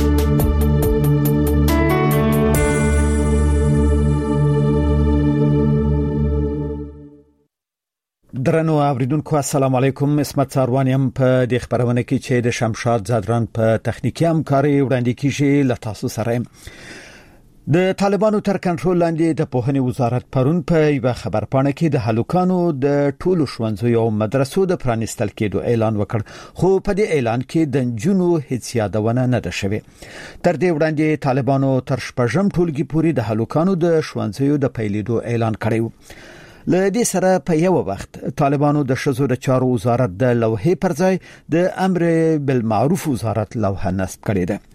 درنو اوریدونکو السلام علیکم. اسمت ساروانیم په د خبرونه کې چې د شمشاد زادران په تخنیکی همکاري وړاندې کیږي ل تاسو سره. د طالبانو تر کنټرول لاندې د پوهنې وزارت پرون په یو خبرپاڼه کې د هلوکانو د ټولو ښوونځیو او مدرسو د پرانیستل کېدو اعلان وکړ. خو په دې اعلان کې د جنونو هیڅ یادونه نه ده شوې. تر دې وړاندې طالبانو تر شپږم ټولګي پورې د هلوکانو د ښوونځیو د پیلېدو اعلان کړی. له دې سره په یو وخت طالبانو د شذو د چارو وزارت د لوحې پر ځای د امر بالمعروف وزارت لوحه نصب کړې ده.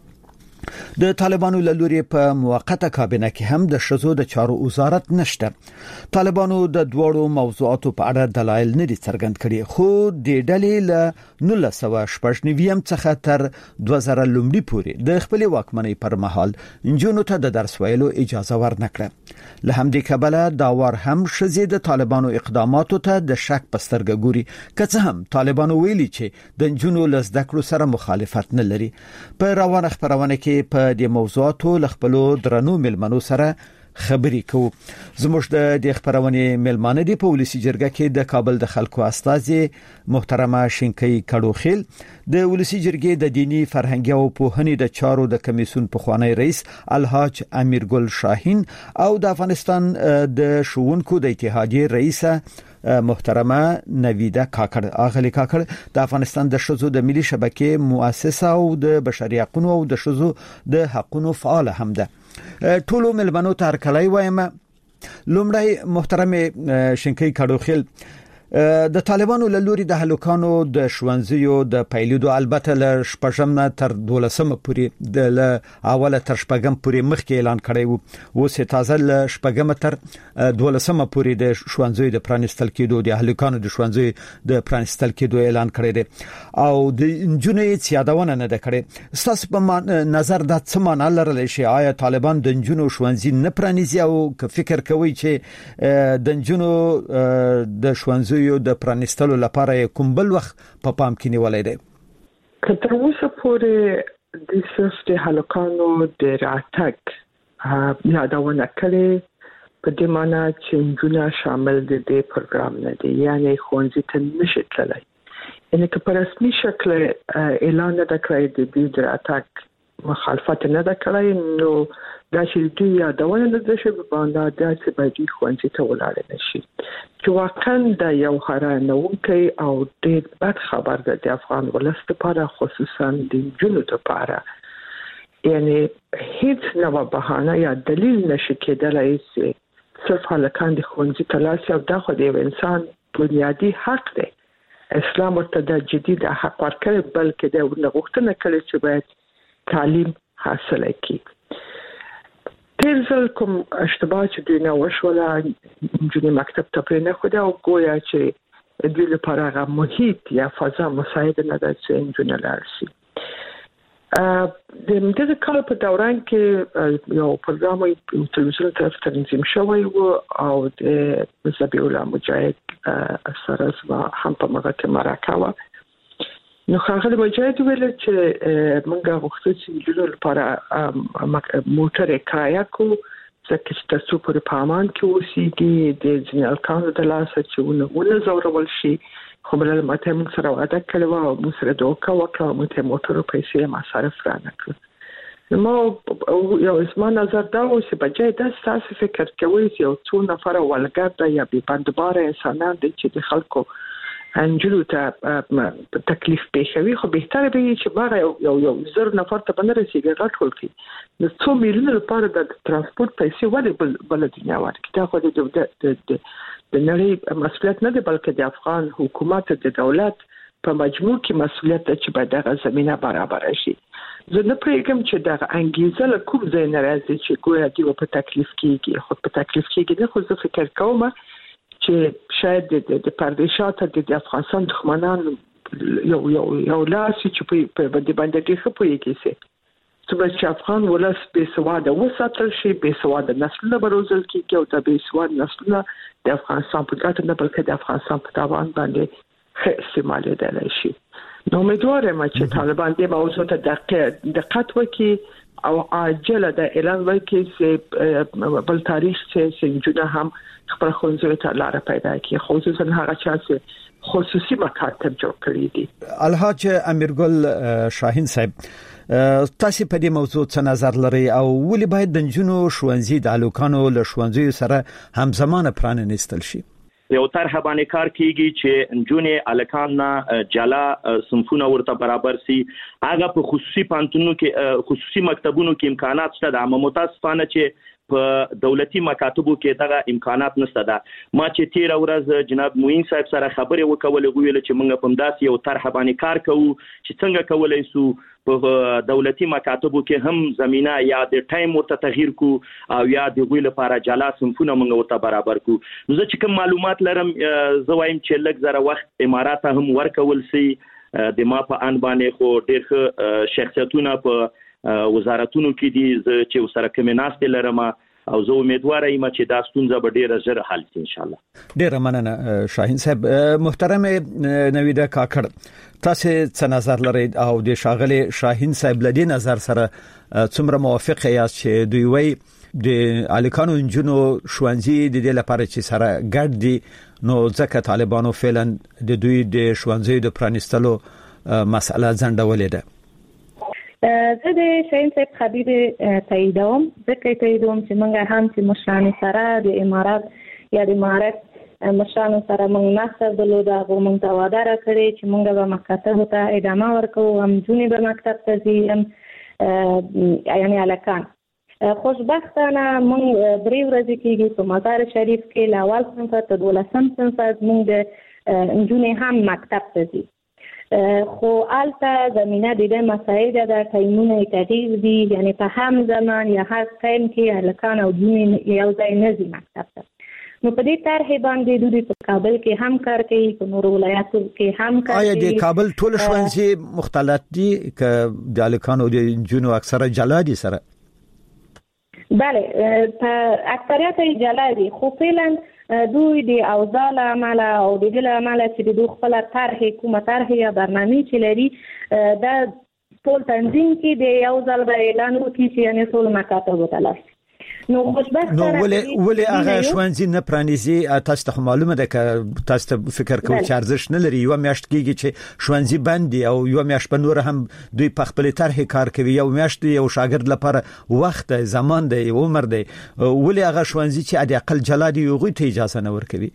د طالبانو له لوري په موقته کابینه کې هم د شذو د چارو وزارت نشته. طالبانو د دوړو موضوعاتو په اړه دلایل نه دي څرګند کړي. خو د ډلې له نولس سوه شپږ نوي څخه تر دوه زره لومړي پورې د خپل واکمنۍ پر مهال انجونو ته د درس ویلو اجازه ورنکړه. له همدې کبله دا ور هم شذې د طالبانو اقداماتو ته د شک پسترګ ګوري. که څه هم طالبانو ویلي چې د انجونو له زده کړو سره مخالفت نه لري. په روانه خبرونه کې په دې موضوعاتو لخپلو درنو ملمنو سره خبري کوو. زموږ د دې خبرونه ملمانه دی په ولسی جرګه کې د کابل د خلکو استازي محترمه شینکۍ کډوخیل، د ولسی جرګې د دینی فرهنګي او پوهنې د چارو د کمیسیون پخوانی رئیس الحاج امیرګل شاهین او د افغانستان د شوونکو د اتحادیې رئیسه محترمه نویده کاکړ. اغلی کاکړ د افغانستان د شذو د ملي شبکې مؤسسه او د بشري حقوقو او د شذو د حقوقو فعال هم ده. ټولو ملمنو تر کلای وایم. لومړی محترمه شینکۍ کډوخیل، د طالبانو له لوري د هلوکانو د ښوونځیو د پیلېدو البته له شپږم نه تر دولسمه پورې د له اوله تر شپږم پورې مخکې اعلان کړی وو. اوس یې تازه له شپږم تر دولسمه پورې د ښوونځیو د پرانیستل کېدو د هلوکانو د ښوونځیو د پرانیستل کېدو اعلان کړی دی او د انجونو هیڅ یادونه نه ده کړې. ستاسو په نظر دا څه معنا لرلی شي؟ آیا طالبان د انجونو ښوونځي نه پرانیزي او که فکر کوي چې د انجونو د ښوونځیو یو د پرانیستلو لپاره کوم بل وخت په پام کې نیولای دی؟ کتر اوسه پورې د سیستي هلکانو د راتګ یادونه کړې په دې معنی چې جنا شامل دي د پروګرام نه دي، یعنی ښوونځي ته نشي تللی. یعنی که په رسمي شکل اعلان نه کړی د دې د راتګ مخالفت نه ده کړی، نو دا چې دوی یادونه نه شي په باندې دا چې باید ښوونځي ته ولاړ نشي، چې واقعا دا یو حیرانونکی او ډېر بد خبر ده د افغان ولس لپاره، خصوصا د نجونو لپاره. یعنی هیڅ نوع بهانه یا دلیل نشي کېدلی چې صرف هلکان د ښوونځي ته لاړ شي، او دا خو د یو انسان بنیادي حق دی. اسلام ورته دا جدي د حق ورکړی، بلکې د غوښتنه کړې چې باید تعلیم حاصل کړي. تیر ځل کوم اشتباه چې دوی نه وشوله، نجونې مکتب ته پرې نه ښوده او ګویا چې د دې لپاره هغه محیط یا فضا مساعد نه ده چې انجونه لارسي. د دې کال په دوران کې یو پروګرام په تلویزیون طرف تنظیم شوی و او د ذبیح الله مجاهد سره هم په مغه کې مرکه و. نو خاغلی مجاهد ویل چې موږ غوښتل چې د لپاره موټر کرایه کو ځکه چې تاسو پر پامان کې اوسېږي د ځینال کانو د لاسه چې ونه ونه زورول شي. خو بل ماته موږ سره وعده کړو او موږ سره دوکا وکړو موږ ته موټر پیسې مصرف را نکړو. نو یو اسما نظر دا و چې بجای د تاسو فکر کوي چې یو څو نفر ولګر د یا به بندبار انسانان دي چې د خلکو انجلو ته تکلیف پېښوي. خو بهتره به چې باغ یو یو زر نفر ته باندې رسیږي غټول کی د څو میلیونو لپاره د ترانسپورت پیسې ولې بل دنیا ورکړي. دا خو د د د نړۍ مسؤلیت نه دی بلکې د افغان حکومت د دولت په مجموع کې مسؤلیت دی چې باید دغه زمينه برابر شي. زه نه پرېږم چې دغه انګیزه له کوم ځای نه راځي چې ګویا دی په تکلیف کېږي. خو په تکلیف کېږي نه خو زه فکر کوم چې شاید د پردیشات د افغانستان دښمنان یو یو یو لاس چې په باندې باندې کې خپويږي سي چې افغان ولس به سواده وساتل شي به سواده نسلونه بروزل کیږي او د به سواده نسلونه د افغانستان په ګټه نه بلکې د افغانستان په تاوان باندې استعمال دی شي. نو امیدوارم چې طالبان دې موضوع ته دقت وکړي او عاجله د اعلان وکړي چې بل تاریخ چې سنجونه هم خپل خونځو ته لار پیدا کړي خصوصا هغه چې خصوصي مکاتب جوړ کړی دي. الحاج امیرګل شاهین صاحب تاسو په دې موضوع څه نظر لري او ولې باید د جنونو شوانزي د الوکانو له شوانزي سره همزمانه پراننستل شي؟ یو طرح باندې کار کیږي چې جنونو الکان نه جلا صنفونه ورته برابر سي. هغه په خصوصي پانتونو کې خصوصي مکتبونو کې امکانات شته د عامه متاسفانه چې په دولتي مکاتبو کې دغه امکانات نشته. دا ما چې تیر ورځ جناب موین صاحب سره خبرې وکولې ویل چې موږ په داسې یو طرح باندې کار کوو چې څنګه کولای سو په دولتي مکاتبو کې هم زمينه یا د ټایم ورته تغییر کو او یا د غوی لپاره جلا صنفونه موږ ورته برابر کو. نو زه چې کوم معلومات لرم زه وایم چې لږ زره وخت امارات هم ورکول سي د ما په ان باندې خو ډېر شخصیتونه په وزارتونو کې دي چې سره کمناست لرم او زه امیدوار یم چې دا ستونزه به ډیره ژر حل شي ان شاء الله. ډیره مننه شاهین صاحب. محترم نویده کاکړ تاسو څه نظر لرئ او د شاغلي شاهین صاحب لدی نظر سره څومره موافق یاست چې دوی وی د الکانو انجنو شوانزي د دې لپاره چې سره ګډ دي نو ځکه طالبانو فعلا د دوی د شوانزي د پرانستلو مسله ځنډولې ده؟ زه د شاهین صاحب خبرې تاییدوم ځکه تاییدوم چې موږ هم چې مشران سره د امارات یا د امارات مشران سره موږ ناستر درلوده هغه موږ ته وعده راکړې چې موږ به مکاتبو ته ادامه ورکوو هم جونې به مکتب ته ځي هم یعنې هلکان. خوشبختانه موږ درې ورځې کېږي په مزار شریف کې له اول صنفه تر دولسم صنفه زموږ د نجونې هم مکتب ته ځي. خو آلته زمینه دیده مساعده در تایمون تغییر دی یعنی په هم زمان یا هر تایم کې هلکان او جونې یو ځای نه ځي مکتب ته. نو په دې طرح باندې دوی په کابل کې هم کار کوي په نورو ولایاتو کې هم کار کوي. آیا د کابل ټول شوانزي مختلط دي که د هلکان او د جونو اکثره جلا دي سره؟ بله په اکثریت جلا دي خو فعلا دوی د اوضاع له امله او د دې له امله چې د دوی خپله طرحې کومه طرحې یا برنامې چې لري دا ټول تنظیم کې د یو ځل به اعلان وکړي چې یعنې ټولو مکاتبو ته لاړ شي. نو خوشبختانه نو ولې ولې هغه شوانزي نه پرانیزي؟ تاسو ته معلومه ده که تاسو ته فکر کوئ چې ارزښت نه لري یو میاشت کېږي چې شوانزي بند دي او یو میاشت په نور هم دوی په خپل طرحې کار کوي یو میاشت یو شاګرد لپاره وخت زمان دی عمر دی ولې هغه شوانزي چې د اقل جلا دي یو ته اجازه نه ورکوي؟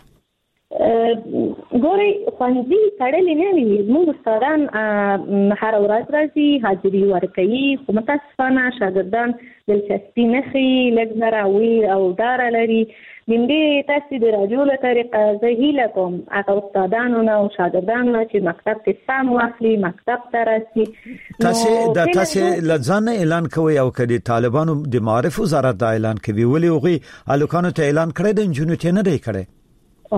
ګوري خوندي تړلې نه وي موږ استادان هر ورځ راځي حاضري ورکوي خو متاسفانه شاګردان دلچسپي نه ښیي لږ زره ویر او ډاره لري. د همدې تاسې د راډیو له طریقه زه هیله کوم هغه استادانو نه او شاګردانو نه چې مکتب کې سم واخلي مکتب ته راسي. تاسې د تاسې له ځانه اعلان کوئ او که د طالبانو د معارف وزارت دا اعلان کوي ولې هغوی هلکانو ته اعلان کړی د نجونو ته نه دی کړی؟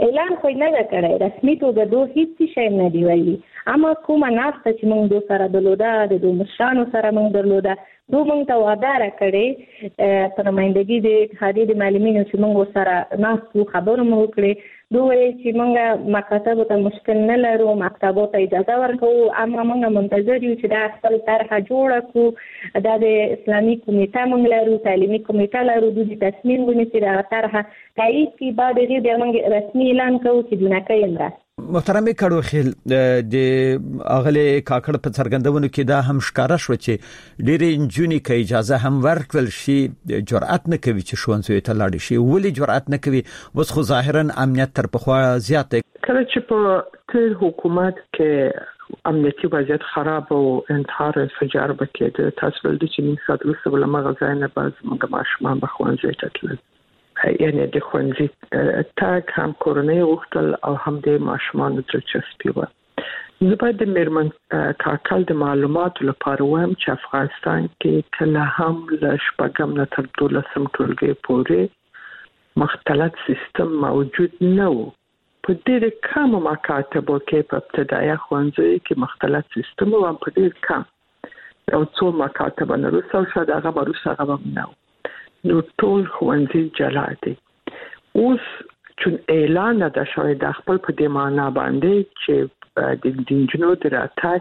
اعلان خو نه دا کړی رسمي توګه دوه هیڅ شی نه دی ویلي اما کومه ناسته چې موږ دوه سره درلوده د دوه مشرانو سره موږ درلوده دوه موږ ته وعده راکړې په نمایندګي د اتحادیې د معلمینو چې موږ سره ناستو خبرو مو وکړې دوی چې موږ مکاتبو ته مشکل نه لرو مکتبو ته اجازه ورکوو اما موږ منتظر یو چې دا خپل طرحه جوړه کړو دا د اسلامي کمیټه موږ لرو تعلیمي کمیټه لرو دوی تصمیم ونیسي دا طرحه تایید کړي بعد هغې بیا موږ رسمي اعلان کوو چې دونکۍ مرسته محترم کډوخیل د اغله کاکړ په څرګندونو کې دا هم ښکارا شو چې ډېرې انجونی کې اجازه هم ورکړل شي جرأت نه کوي چې ښوونځي ته لاړ شي ولی جرأت نه کوي وس خو ظاهرا امنیت تر پخوا زیات کله چې په تیر حکومت کې امنیتي وضعیت خراب او انتحار انفجار وکړ تاسو ول چې موږ ساتلو سبل مغازه نه باز موږ ماشومان به ښوونځي ته تلل یعنی د ښوونځي تاګ هم کورنۍ وختل او هم د ماشومان دلچسپي و زه باید د میرمن کاکل د معلوماتو لپاره وایم چې افغانستان کې کله هم له شپږم نه تر دولسم ټولګي پورې مختلط سیستم موجود نه و په ډېر کم مکاتبو کې په ابتدایي ښوونځي کې مختلط سیستم و په ډېر کم او څو مکاتب نه رسول شو دا هغه وروسته هغه نه نو ټول ښوونځي جلا دي اوس چې اعلان د شوی د خپل په دې معنا باندې چې د دینجنو د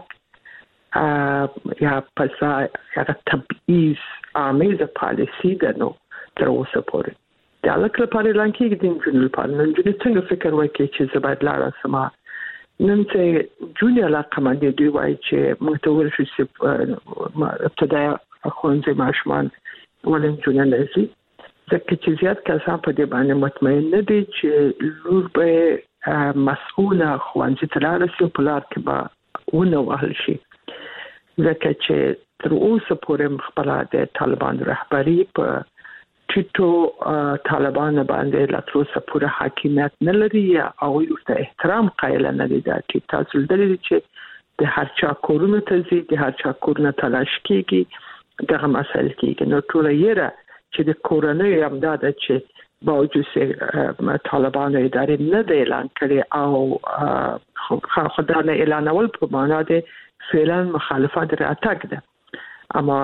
اتاک یا پسا یا تبعیض آمیز پالیسی ده نو تر اوسه پورې د الکل په اعلان کې د دینجنو لپاره نن چې څنګه فکر وکړي چې زبر لاړه سما نن چې جونی علاقه باندې دی وایي چې موږ ته ورشي چې ابتدایي ښوونځي ماشومان ولین جونن لسی ځکه چې زیات کسان په دې باندې مطمئن نه دي چې لور به مسؤله ښوونځي ته لاړ شي په لار کې به ونه وهل شي ځکه چې تر اوسه پورې خپل د طالبان رهبری په ټیټو طالبان باندې لا تر اوسه پورې حاکمیت نه لري او یو ته احترام قایل نه دي دا چې تاسو دلته چې د هر چا کورونه ته ځي د هر چا کورونه تلاش کیږي دغه مسایل کې نو ټول یې چې د کورونو امداد چې باوجود چې طالبان ادارې نه دی اعلان کړي او خدانه اعلانول په معنا د فعلا مخالفت راتګ ده اما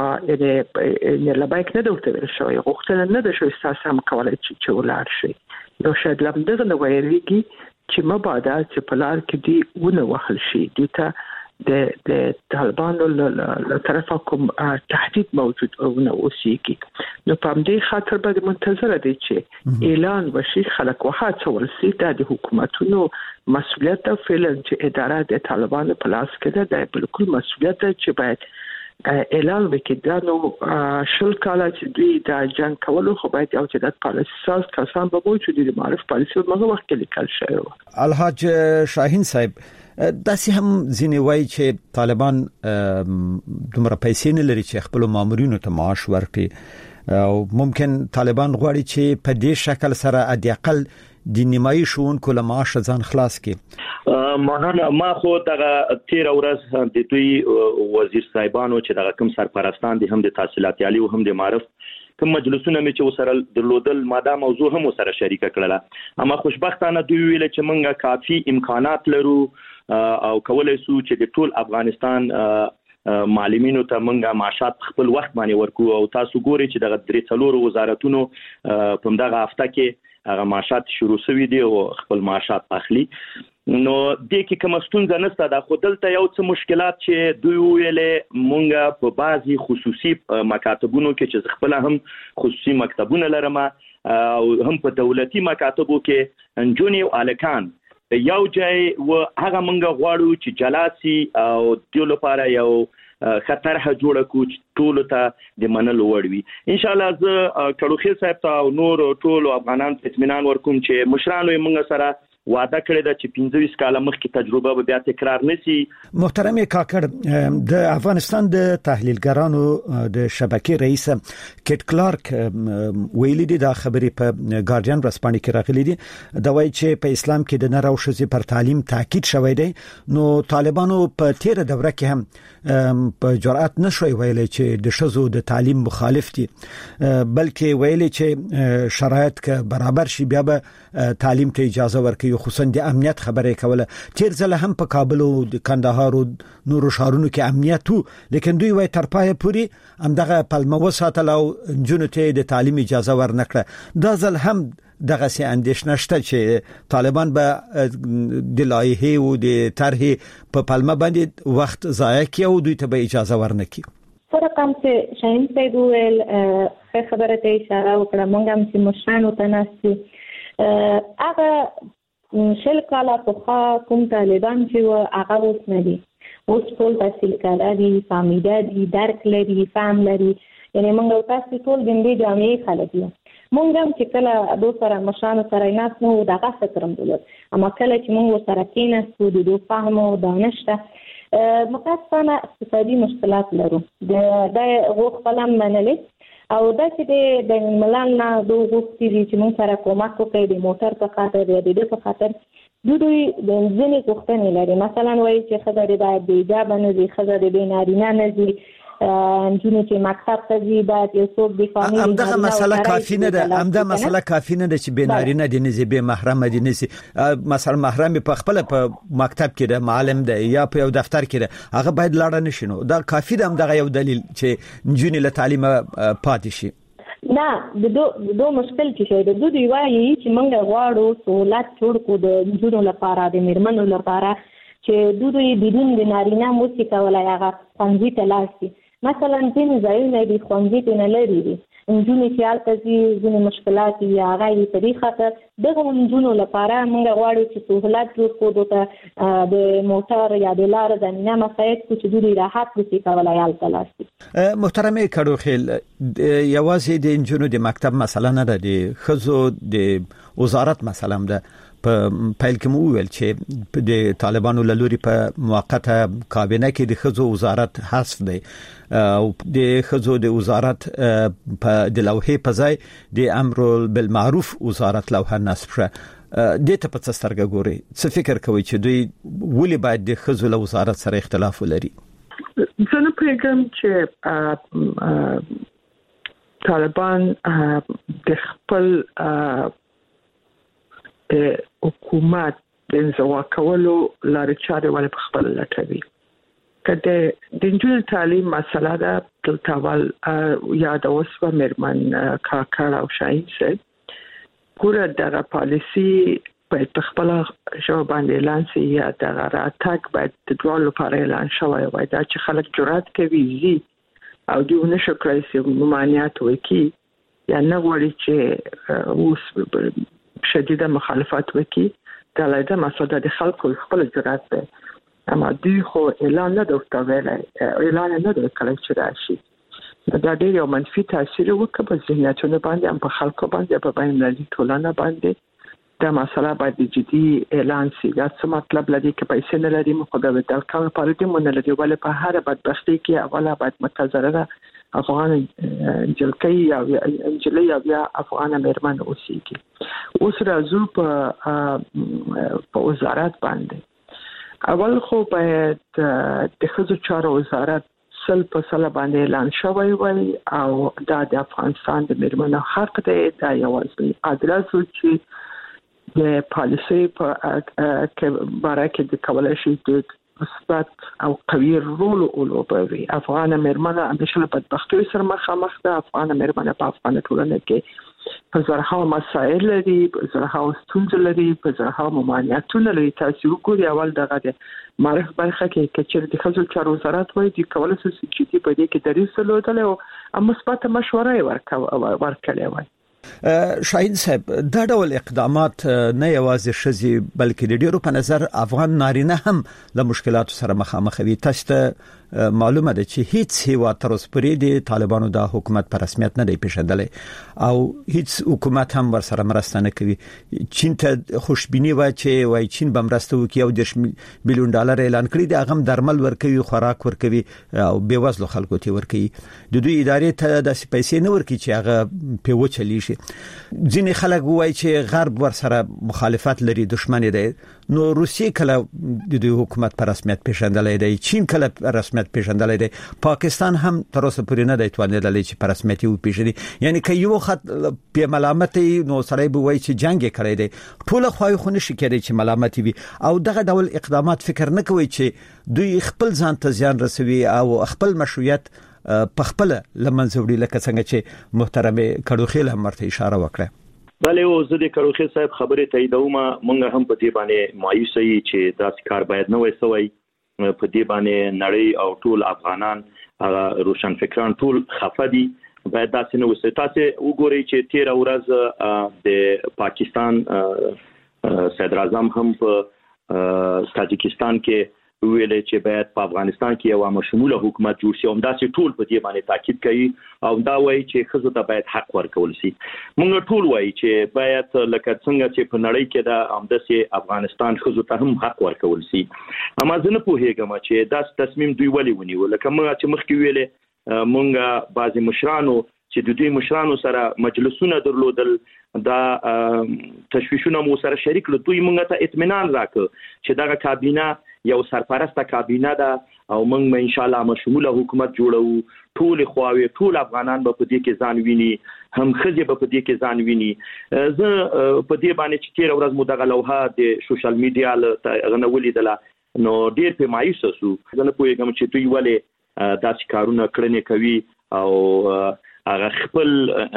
یعنی لبایک نه دوته ویل شوی غوښتنه نه ده شوی تاسو هم کولای چې چې ولار شي نو شاید لمدغه نو ویریږي چې مبادا چې په لار کې دی ونه وهل شي دته د د طالبانو له طرفه کوم تهدید موجود او نه اوسېږي نو په دې خاطر به منتظر دي چې اعلان وشي خلک وحات ولسي د حکومتونو مسؤلیت او فعلا چې اداره د طالبانو په لاس کې ده د بالکل مسؤلیت چې باید اعلان وکړي دا نو شل کاله چې دوی د جنگ کولو خو باید یو چې د پالیسي ساز کسان به موجود دي معرف پالیسي مغه وخت کې لیکل شوی الحاج شاهین صاحب داسې هم ځینې وایي چې طالبان دومره پیسې نه لري چې خپل مامورینو ته معاش ورکړي او ممکن طالبان غواړي چې په دې شکل سره ادي اقل د نیمایي شونکو له معاش ځان خلاص کړي مولانا ما خو دغه تیر ورځ د دوی وزیر صاحبانو چې دغه کوم سرپرستان دي هم د تحصیلات عالی او هم د معرف کوم مجلسونه مې چې وسره درلودل ماده موضوع هم وسره شریک کړله اما خوشبختانه دوی ویل چې موږ کافي امکانات لرو او کولای شو چې د ټول افغانستان معلمینو ته موږ معاشات خپل وخت باندې ورکو او تاسو ګورئ چې دغه درې څلور وزارتونو په دغه هفته کې هغه معاشات شروع شوي دي او خپل معاشات اخلي نو د کې کوم ستونزه نشته دا خو دلته یو څه مشکلات چې دوی ویلې مونږه په بعضي خصوصي مکاتبونو کې چې خپل هم خصوصي مکتبونه لرم او هم په دولتي مکاتبو کې انجونی او الکان یو ځای و هغه مونږ غواړو چې جلاسي او د لپاره یو خطر ه جوړ کو ټول ته د منلو وړ وي ان شاء الله ز کډوخیل صاحب ته او نور ټول افغانان ته اطمینان ورکوم چې مشرانو موږ سره وعده کړی دا چې پنځه کاله مخکې تجربه به بیا تکرار نشي محترم کاکړ د افغانستان د تحلیلګرانو د شبکې رئیس کټ کلارک ویلي دي دا خبرې په ګارډین رسپانې کې راغلي دي دا وایي چې په اسلام کې د نر او ښځې پر تعلیم تاکید شوی دی نو طالبانو په تیر دوره کې هم په جرأت نشوي ویلي چې د ښځو د تعلیم مخالف دي بلکې ویلي چې شرایط ک برابر شي بیا به تعلیم ته اجازه ورکړي کوي خصوصا د امنیت خبره کوله تیر ځله هم په کابل او د کندهار او نورو ښارونو کې امنیت وو لیکن دوی وای تر پای پوري همدغه پلمه وساتل او جنونو ته د تعلیم اجازه ورنکړه دا ځل هم دغه سي اندیشنه شته چې طالبان به د لایحه او د طرح په پلمه باندې وخت ضایع کوي او دوی ته به اجازه ورنکړي. سره کوم چې شاین سید ویل خبره ته اشاره وکړه مونږ هم چې مشرانو ته ناسي هغه شل کاله په کوم طالبان چې هغه اوس نه دي اوس ټول تحصیل کړي دي فامیدا دي درک لري فهم لري یعنی مونږ تاسو ټول د دې جامعې خلک یو مونږ هم چې کله دوه سره مشرانو سره ناس نو دغه فکرم دلته اما کله چې مونږ سره کېناستو د دوه فهم او دانشته متاسفانه اقتصادي مشکلات لرو د د غوښتلم منلې او دا چې د ملان نه دوه غوښتي چې مونږ سره کومک وکړي د موټر په خاطر د دې په خاطر دوی د ځینې غوښتنې لري مثلا وایي چې خزر د بیجاب نه دي خزر د بینارینه نه دي انجونو چې مکتب ته ځي باید یو څوک د فامیل همدغه مسله کافی نه ده همدغه مسله کافی نه ده چې بینارینه دي نه به محرم دي نه مثلا محرم په خپل په مکتب کې ده معلم ده یا په یو دفتر کې ده هغه باید لاړ نه شنو دا کافی ده همدغه یو دلیل چې انجونی له تعلیم پاتې شي نه د دوه دوه مشکل چې شي د دوی وایي چې موږ غواړو سہولت جوړ کو د انجونو لپاره د میرمنو لپاره چې دوی بدون د نارینه موسیقي ولای هغه څنګه تلاسي مثلا ځین ځایونه دي خوندې ته نه لري انجونې چې حالت دي ځینې مشکلات یا غیر طریقه دغه انجونو لپاره موږ غواړو چې سہولت جوړ کړو ته د موټر یا د لار د نه مسایت چې دوی راحت وسی کولای حالت لاسي محترمه کډو خیل یوازې د انجونو د مکتب مثلا نه ده د خزو د وزارت مثلا ده په پیل کې مو ویل چې د طالبانو لوري په موقته کابینه کې د خزو وزارت حذف دی او د خزو د وزارت په د لوحې په ځای د امر بالمعروف وزارت لوحه نصب شوه د ته په سترګه ګوري څه فکر کوي چې دوی ولې باید د خزو له وزارت سره اختلاف ولري زه نه پوهیږم چې طالبان د خپل حکومت د انزوا کولو لارې چارې ولې په خپل لټوي کله د انجونو تعلیم مسله ده دلته ول یا د وسو مرمن کاکړ او شاهین سره ګوره دغه پالیسی په خپل شو باندې اعلان سي یا دغه راتګ باید د ډول لپاره اعلان شوی وای دا چې خلک جرأت کوي زی او دیو نشو کړی چې ممانعت وکي یا نه غواړي چې اوس شدیده مخالفت وکي دا لایده مسله د خلکو خپل جرأت ده اما دوی خو اعلان نه دوته ویلای اعلان نه دوی کله چې راشي دا ډېر یو منفي تاثیر وکړ په ذهنیتونو باندې هم په خلکو باندې په بین المللي ټولنه باندې دا مسله باید جدي اعلان شي دا څه مطلب لري چې پیسې نه لري مخ د ودل کار په اړه مونږ نه لري ولې په هر بدبختی کې اوله باید متضرره افغان جلکی یا انجلی یا افغان مېرمن اوسېږي اوس راځو په په وزارت باندې اول خو باید د ښځو چارو وزارت سل په سل باندې اعلان شوی وي او دا د افغانستان د مېرمنو حق دی دا یوازې ادرسو چې د پالیسي په باره کې د کولای شي د مثبت او قوي رول ولوبوي افغان مېرمنه همیشه په بدبختۍ سره مخامخ ده افغان مېرمنه په افغان ټولنه کې په زرهاو مسائل لري په زرهاو ستونزې لري په زرهاو ممانعتونه لري تاسو وګورئ اول دغه د معرف برخه کې کچېر د خزو چارو وزارت وایي چې کولای شي چې په دې کې دریس لودل او مثبت مشوره ورکړي وای شاهین صاحب دا ډول اقدامات نه یوازې شذي بلکې د ډیرو په نظر افغان نارینه هم له مشکلاتو سره مخامخ وي تاسو ته معلومه ده چې هیڅ هیوا تر اوسه پورې د طالبانو د حکومت په رسمیت نه دی پیژندل او هیڅ حکومت هم ورسره مرسته نه کوي چین ته خوشبینی و چې وای چین به مرسته وکړي او د میلیون ډالر اعلان کړی دی هغه درمل ورکوي خوراک ورکوي او بیوزلو خلکو ته ورکوي د دوی ادارې ته د پیسې نه ورکوي چې هغه په وچلی شي ځینې خلک وایي چې غرب ورسره مخالفت لري، دښمن دی. نو روسیې کله د دوی حکومت په رسمیت پیژندلې دی، چین کله په رسمیت پیژندلې دی، پاکستان هم تر اوسه پورې نه دی توانیدلی چې په رسمیت یې وپیژني. یعنی که یو خط په ملامت نو سړی به وایي چې جنگ یې کړی دی، ټول خو خو نشي کېدای چې ملامت وي. او دغه ډول اقدامات فکر نه کوي چې دوی خپل ځان ته زیان رسوي او خپل مشروعیت په خپل لمنځه وړي، لکه څنګه چې محترم کډوخیل هم ورته اشاره وکړه. بله او زه د کډوخیل صاحب خبرې تاییدوم. مونږ هم په دې باندې مایوس یو چې دا کار باید نه وای سوی. په دې باندې نړۍ او ټول افغانان روشن فکران ټول خفه دي، باید داسې نه وسي. تاسو وګورئ چې تیر ورځ د پاکستان صدر اعظم هم په تاجکستان کې ویل چې باید په افغانستان کې یو مشموله حکومت جوړ شي. هم دا چې ټول په دې باندې تاکید کوي او دا وایي چې ښځو ته باید حق ورکول شي. موږ ټول وایي چې باید لکه څنګه چې په نړۍ کې دا همداسې افغانستان ښځو ته هم حق ورکول شي. اما زه نه پوهیږم چې دا تصمیم دوی ولې ونیو. لکه موږ چې مخکې ویلې موږ بعضې مشرانو چې د دوی مشرانو سره مجلسونه درلودل، دا تشویشونه مو سره شریک له دوی موږ ته اطمینان راکړ چې دغه کابینه یو سرپرسته کابینه ده او موږ به ان شاء الله مشموله حکومت جوړو. ټول خواوې ټول افغانان به په دې کې ځان ویني، هم ښځې به په دې کې ځان ویني. زه په دې باندې چې تیر ورځ مو دغه لوحه د سوشل میډیا له غنه ولیدله نو ډیر په مایوس شو. زه نه پوهیږم چې دوی ولې داسې کارونه کړنې کوي او هغه خپل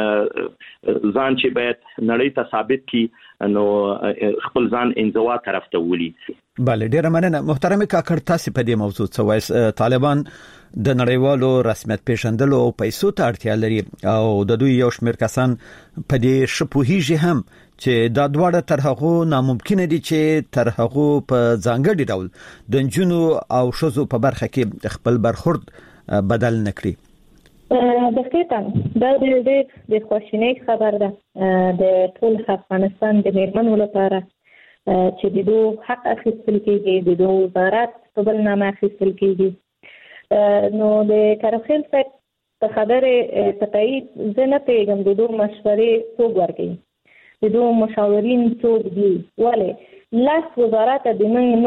ځان چې باید نړۍ ته ثابت کی نو خپل ځان انزوا طرف ته ولي. بله ډیره مننه. محترم کاکړ، تاسو په دې موضوع څه وایي؟ طالبان د نړیوالو رسمیت پیژندلو او پیسو ته اړتیا لري او د دوی یو شمېر کسان په دې شپوهیږي هم چې دا دواړه تر هغه ناممکن دي چې تر هغه په ځانګړي ډول د جنونو او شذو په برخه کې خپل برخورد بدل نکړي. دقیقاً دا د د خوشینې خبر ده د ټول افغانستان د میرمنو لپاره چې د دوه حق اخیستل کېږي، د دوه وزارت په بل نامه اخیستل کېږي. نو د کډوخیل صاحب په خبرې په تایید زه نه پوهېږم د دوه مشورې څوک ورکوي، د دوه مشاورین څوک دي. ولې لاس وزارت د موږ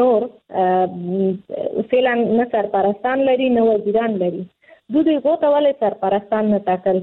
نور فعلا نه سرپرستان لري نه وزیران لري. دوی غوته ولې سرپرستان نه ټاکل؟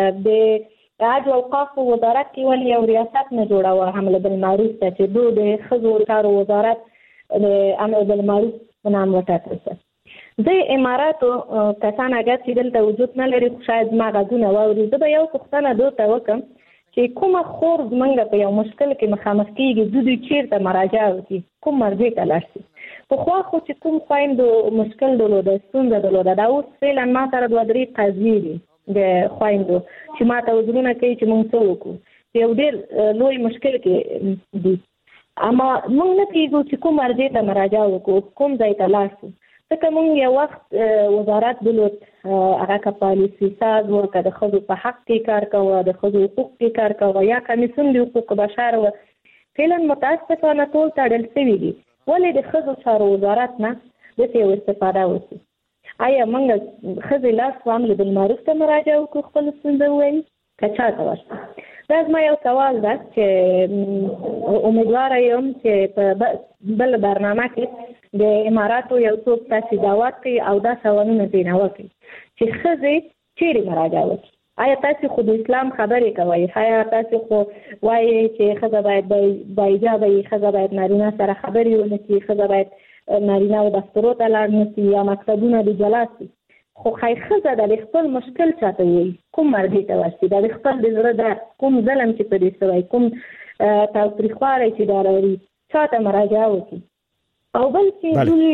د عدل او اوقاف وزارت کې ولې یو ریاست نه جوړاوه حمله بالمعروف ته چې دوی د ښځو کارو وزارت د امر بالمعروف په نام وټاکل شو. د اماراتو کسان اگر چې دلته وجود نه لري شاید ما غږونه واوري. زه به یو پوښتنه دوی ته وکړم چې کومه خور زمونږ په یو مشکل کې مخامخ کېږي دوی چیرته مراجعه وکړي، کوم مرجع ته لاړ شي. په خو خو چې کوم خویندو مشکل درلوده، ستونزه درلوده، دا اوس فعلا ما سره دوه درې قضیې دي د خویندو چې ما ته وزرونه کوي چې موږ څه وکړو، یو ډېر لوی مشکل کې دي. اما موږ نه پوهېږو چې کوم مرجع ته مراجعه وکړو، کوم ځای ته لاړ شو. ځکه موږ یو وخت وزارت درلود، هغه که پالیسي ساز و، که د ښځو په حق کې کار کوه، د ښځو حقوق کې کار کوه، یا کمیسیون د حقوق بشر و. فعلا متاسفانه ټول تړل شوي دي. ولې د ښځو چارو وزارت نه داسې یو استفاده وشي؟ آیا موږ ښځې لاس و امر بالمعروف ته مراجعه وکړو خپله ستونزه ووایي که چا ته ورشي؟ دا زما یو سوال ده چې امیدواره یم چې په بل برنامه کې د اماراتو یو څوک تاسې دعوت کوي او دا سوالونه ترېنه وکړي چې ښځې چیرې مراجعه وکړي. آیا تاسو خو د اسلام خبرې کوئ؟ آیا تاسو خو وایي چې ښځه باید باحجابه وي، ښځه باید نارینه سره خبرې ونه کړي، ښځه باید نارینه و دفترو ته لاړ نه شي یا مکتبونه دې جلا شي؟ خو ښایي ښځه د خپل مشکل چاته وایي، کوم مرجع ته ورشي، د خپل د زړه درد، کوم ظلم چې په دې شوی، کوم تاوتریخوالی چې دا راوړي، چاته مراجعه وکړي. او بل چې دوی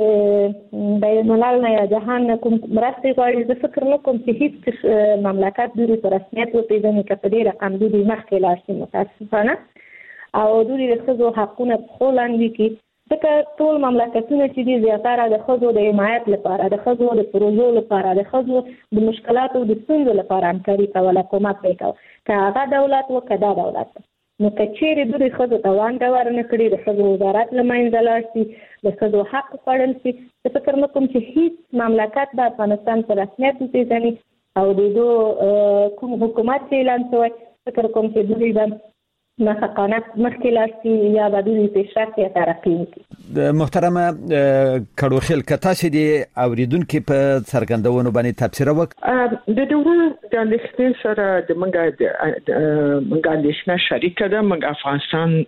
د بین الملل نه یا جهان نه کوم مرستې غواړي، زه فکر نه کوم چې هېڅ مملکت دوی په رسمیت وپېژني که په دې رقم دوی مخکې لاړ شي متاسفانه، او دوی د ښځو حقونه په پښو لاندې کړي. ځکه ټول مملکتونه چې دي زیاتره د ښځو د حمایت لپاره، د ښځو د پروژو لپاره، د ښځو د مشکلاتو د ستونزو لپاره همکاري کوله، کومک پرې کوه، که هغه دولت و که دا دولت. نو که چیرې دوی ښځو ته وانګه ورنه کړي، د ښځو وزارت له منځه لاړ شي، د ښځو حق خوړل شي، زه فکر نه کوم چې هېڅ مملکت د افغانستان په رسمیت وپېژني او د دوی کوم حکومت چې اعلان شوی فکر کوم چې دوی به مسقانات مشکلات یا بدوی پیشرفت یا ترقی وکړي. محترمه کډوخیل کته چې دی اوریدونکو په څرګندونو باندې تفسیر وکړه د دوه د اندېښنې سره د منګه د منګه اندېښنه شریکه ده. منګه افغانستان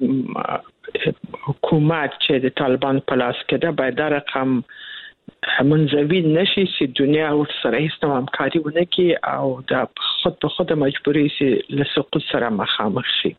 حکومت چې د طالبان په لاس کې ده باید دا رقم منځوي نشي چې دنیا ورسره هیڅ نوع همکاري ونه کړي او د خود په خود مجبوري سي له سقوط سره مخامخ شي.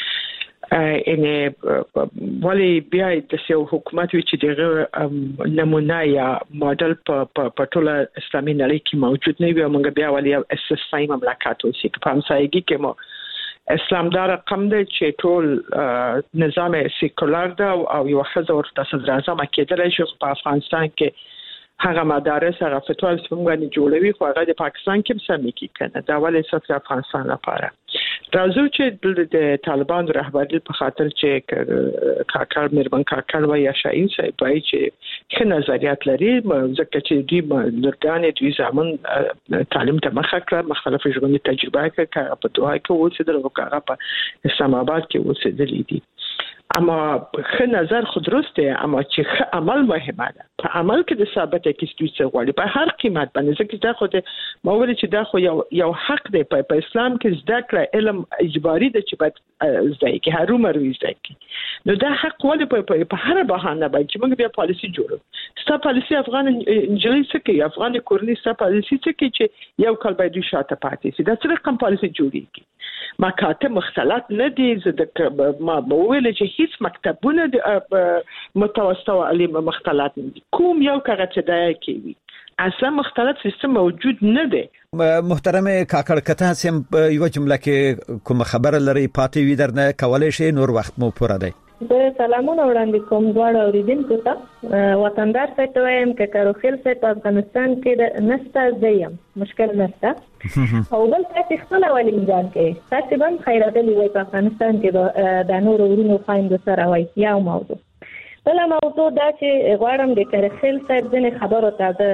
ان ولی بیا د یو حکومت چې دغه نمونه یا ماډل په ټوله اسلامي نړۍ کې موجود نه وي، موږ بیا ولی اساسي مملکت اوسې په همسایګي کې مو اسلام دا رقم دی چې ټول نظام سیکولر ده او یو خزه ورته صدر اعظم کېدل شي. په افغانستان کې هغه مدارس هغه فتوا څنګه جوړوي خو هغه د پاکستان کې سمې کې کنه دا ولې ست افغانستان لپاره راځو چې د طالبان رهبری په خاطر چې کاکر مېرمن کاکر و یا شاهین صاحب پای چې ښه نظریات لري ځکه چې دوی لرګانې دوی زمون تعلیم ته مخه کړه، مختلف ژوندۍ تجربه کړه، په دوه کې اوسېدل او هغه په اسلام آباد کې اوسېدل دي. اما ښه نظر خو درسته، اما چې ښه عمل مهمه ده. په عمل کې د ثابته کې ستوي غواړي په هر قیمت باندې، ځکه دا خو د ماوري چې دا خو یو یو حق دی په اسلام کې زده کړه علم اجباري ده چې باید زده کې هر عمر زده کې. نو دا حق ولې په هر بهانه باندې چې موږ بیا پالیسي جوړو. ستا پالیسي افغان انجلي څه کوي، افغان کورنی ستا پالیسي څه کوي چې یو کال باید شاته پاتې شي. دا څه رقم پالیسي جوړیږي؟ مکاتب مختلط نه دي. زه ما ویل چې هیڅ مکتبونه د متوسط او عالی مختلط نه دي. کوم یو کغه چې دای کوي اصلا مختلط سیستم موجود نه دی. محترم کاکړ کته سم یو جمله کې کوم خبر لري پاتې وي درنه کولای شي نور وخت مو پوره دی. د سلامونه وړاندې کوم دواړه اوریدونکو ته وطندار ته وایم چې کاروخیل په افغانستان کې نسته زیم مشکل نسته او بل څه خپل ولې ځان کې تاسو باندې خیرات لري په افغانستان کې د نور ورونو خایند سره وای یو موضوع. بل موضوع دا چې غواړم د کاروخیل صاحب ځنې خبرو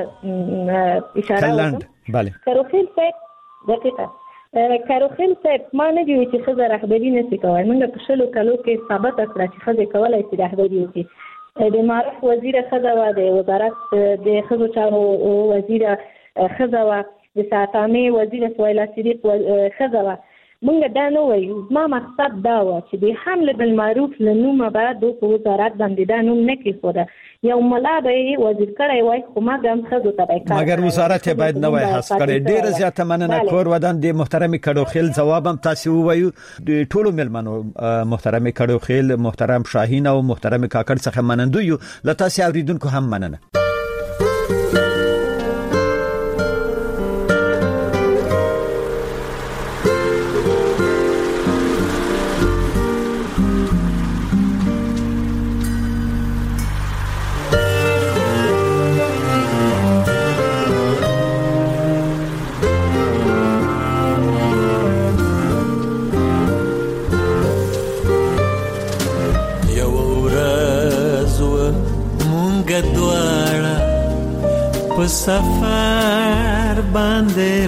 ته اشاره وکړم. بله کاروخیل صاحب دقیقه کاروخیل صاحب ما نه دی چې خزه رهبری نه سي کوي. موږ په شلو کلو کې ثابت کړه چې خزه کولای شي رهبری وکړي. د معرف وزیر خزه و د وزارت د خزو چارو وزیر خزه و د ساتامي وزیر سویلا صدیق خزه و. موږ دا نه وایو، ما مقصد دا و چې د حمله بالمعروف لنومه بعد د وزارت باندې دا نوم نه کېښوده. یو ملا به وزیر کړی وای خو ما هم خزو ته وای مګر وزارت باید نه وای حس کړی. ډیر زیاته مننه کور ودان د محترم کډوخیل جوابم تاسو وایو د ټولو ملمنو محترم کډوخیل محترم شاهین او محترم کاکړ څخه منندو یو لته سي اوریدونکو هم مننه. سفر باندې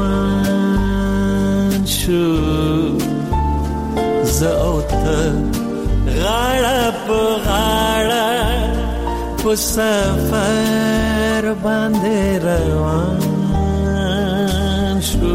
روان شو زه او ته غاړه په غاړه په سفر باندې روان شو.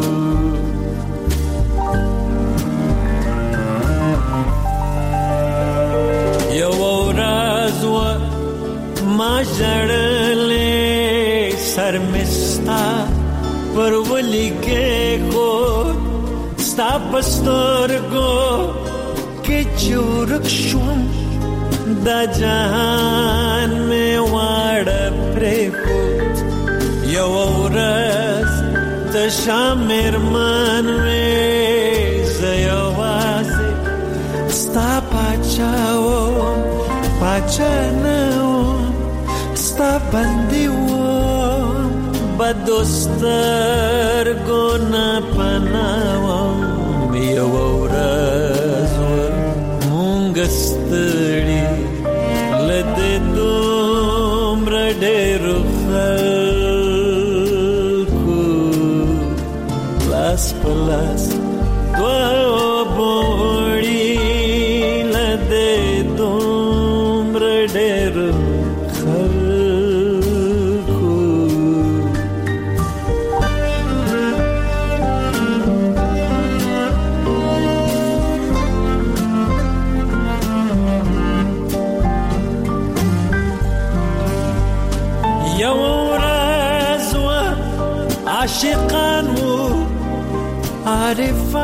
یو ورځ و ما ژړلې سر مستا پرولی کے کو ستا پستور کو کہ چورک شوم دا جهان میں واړ پرې کو. یو ورځ ته شامر من وې زیوازه ستا پاچاو پاچانو ستا بندي بدوستر گونا پناوام. یو ورځ مونږ ستړي لده دومره ډېرو خلکو لاس په لاس What if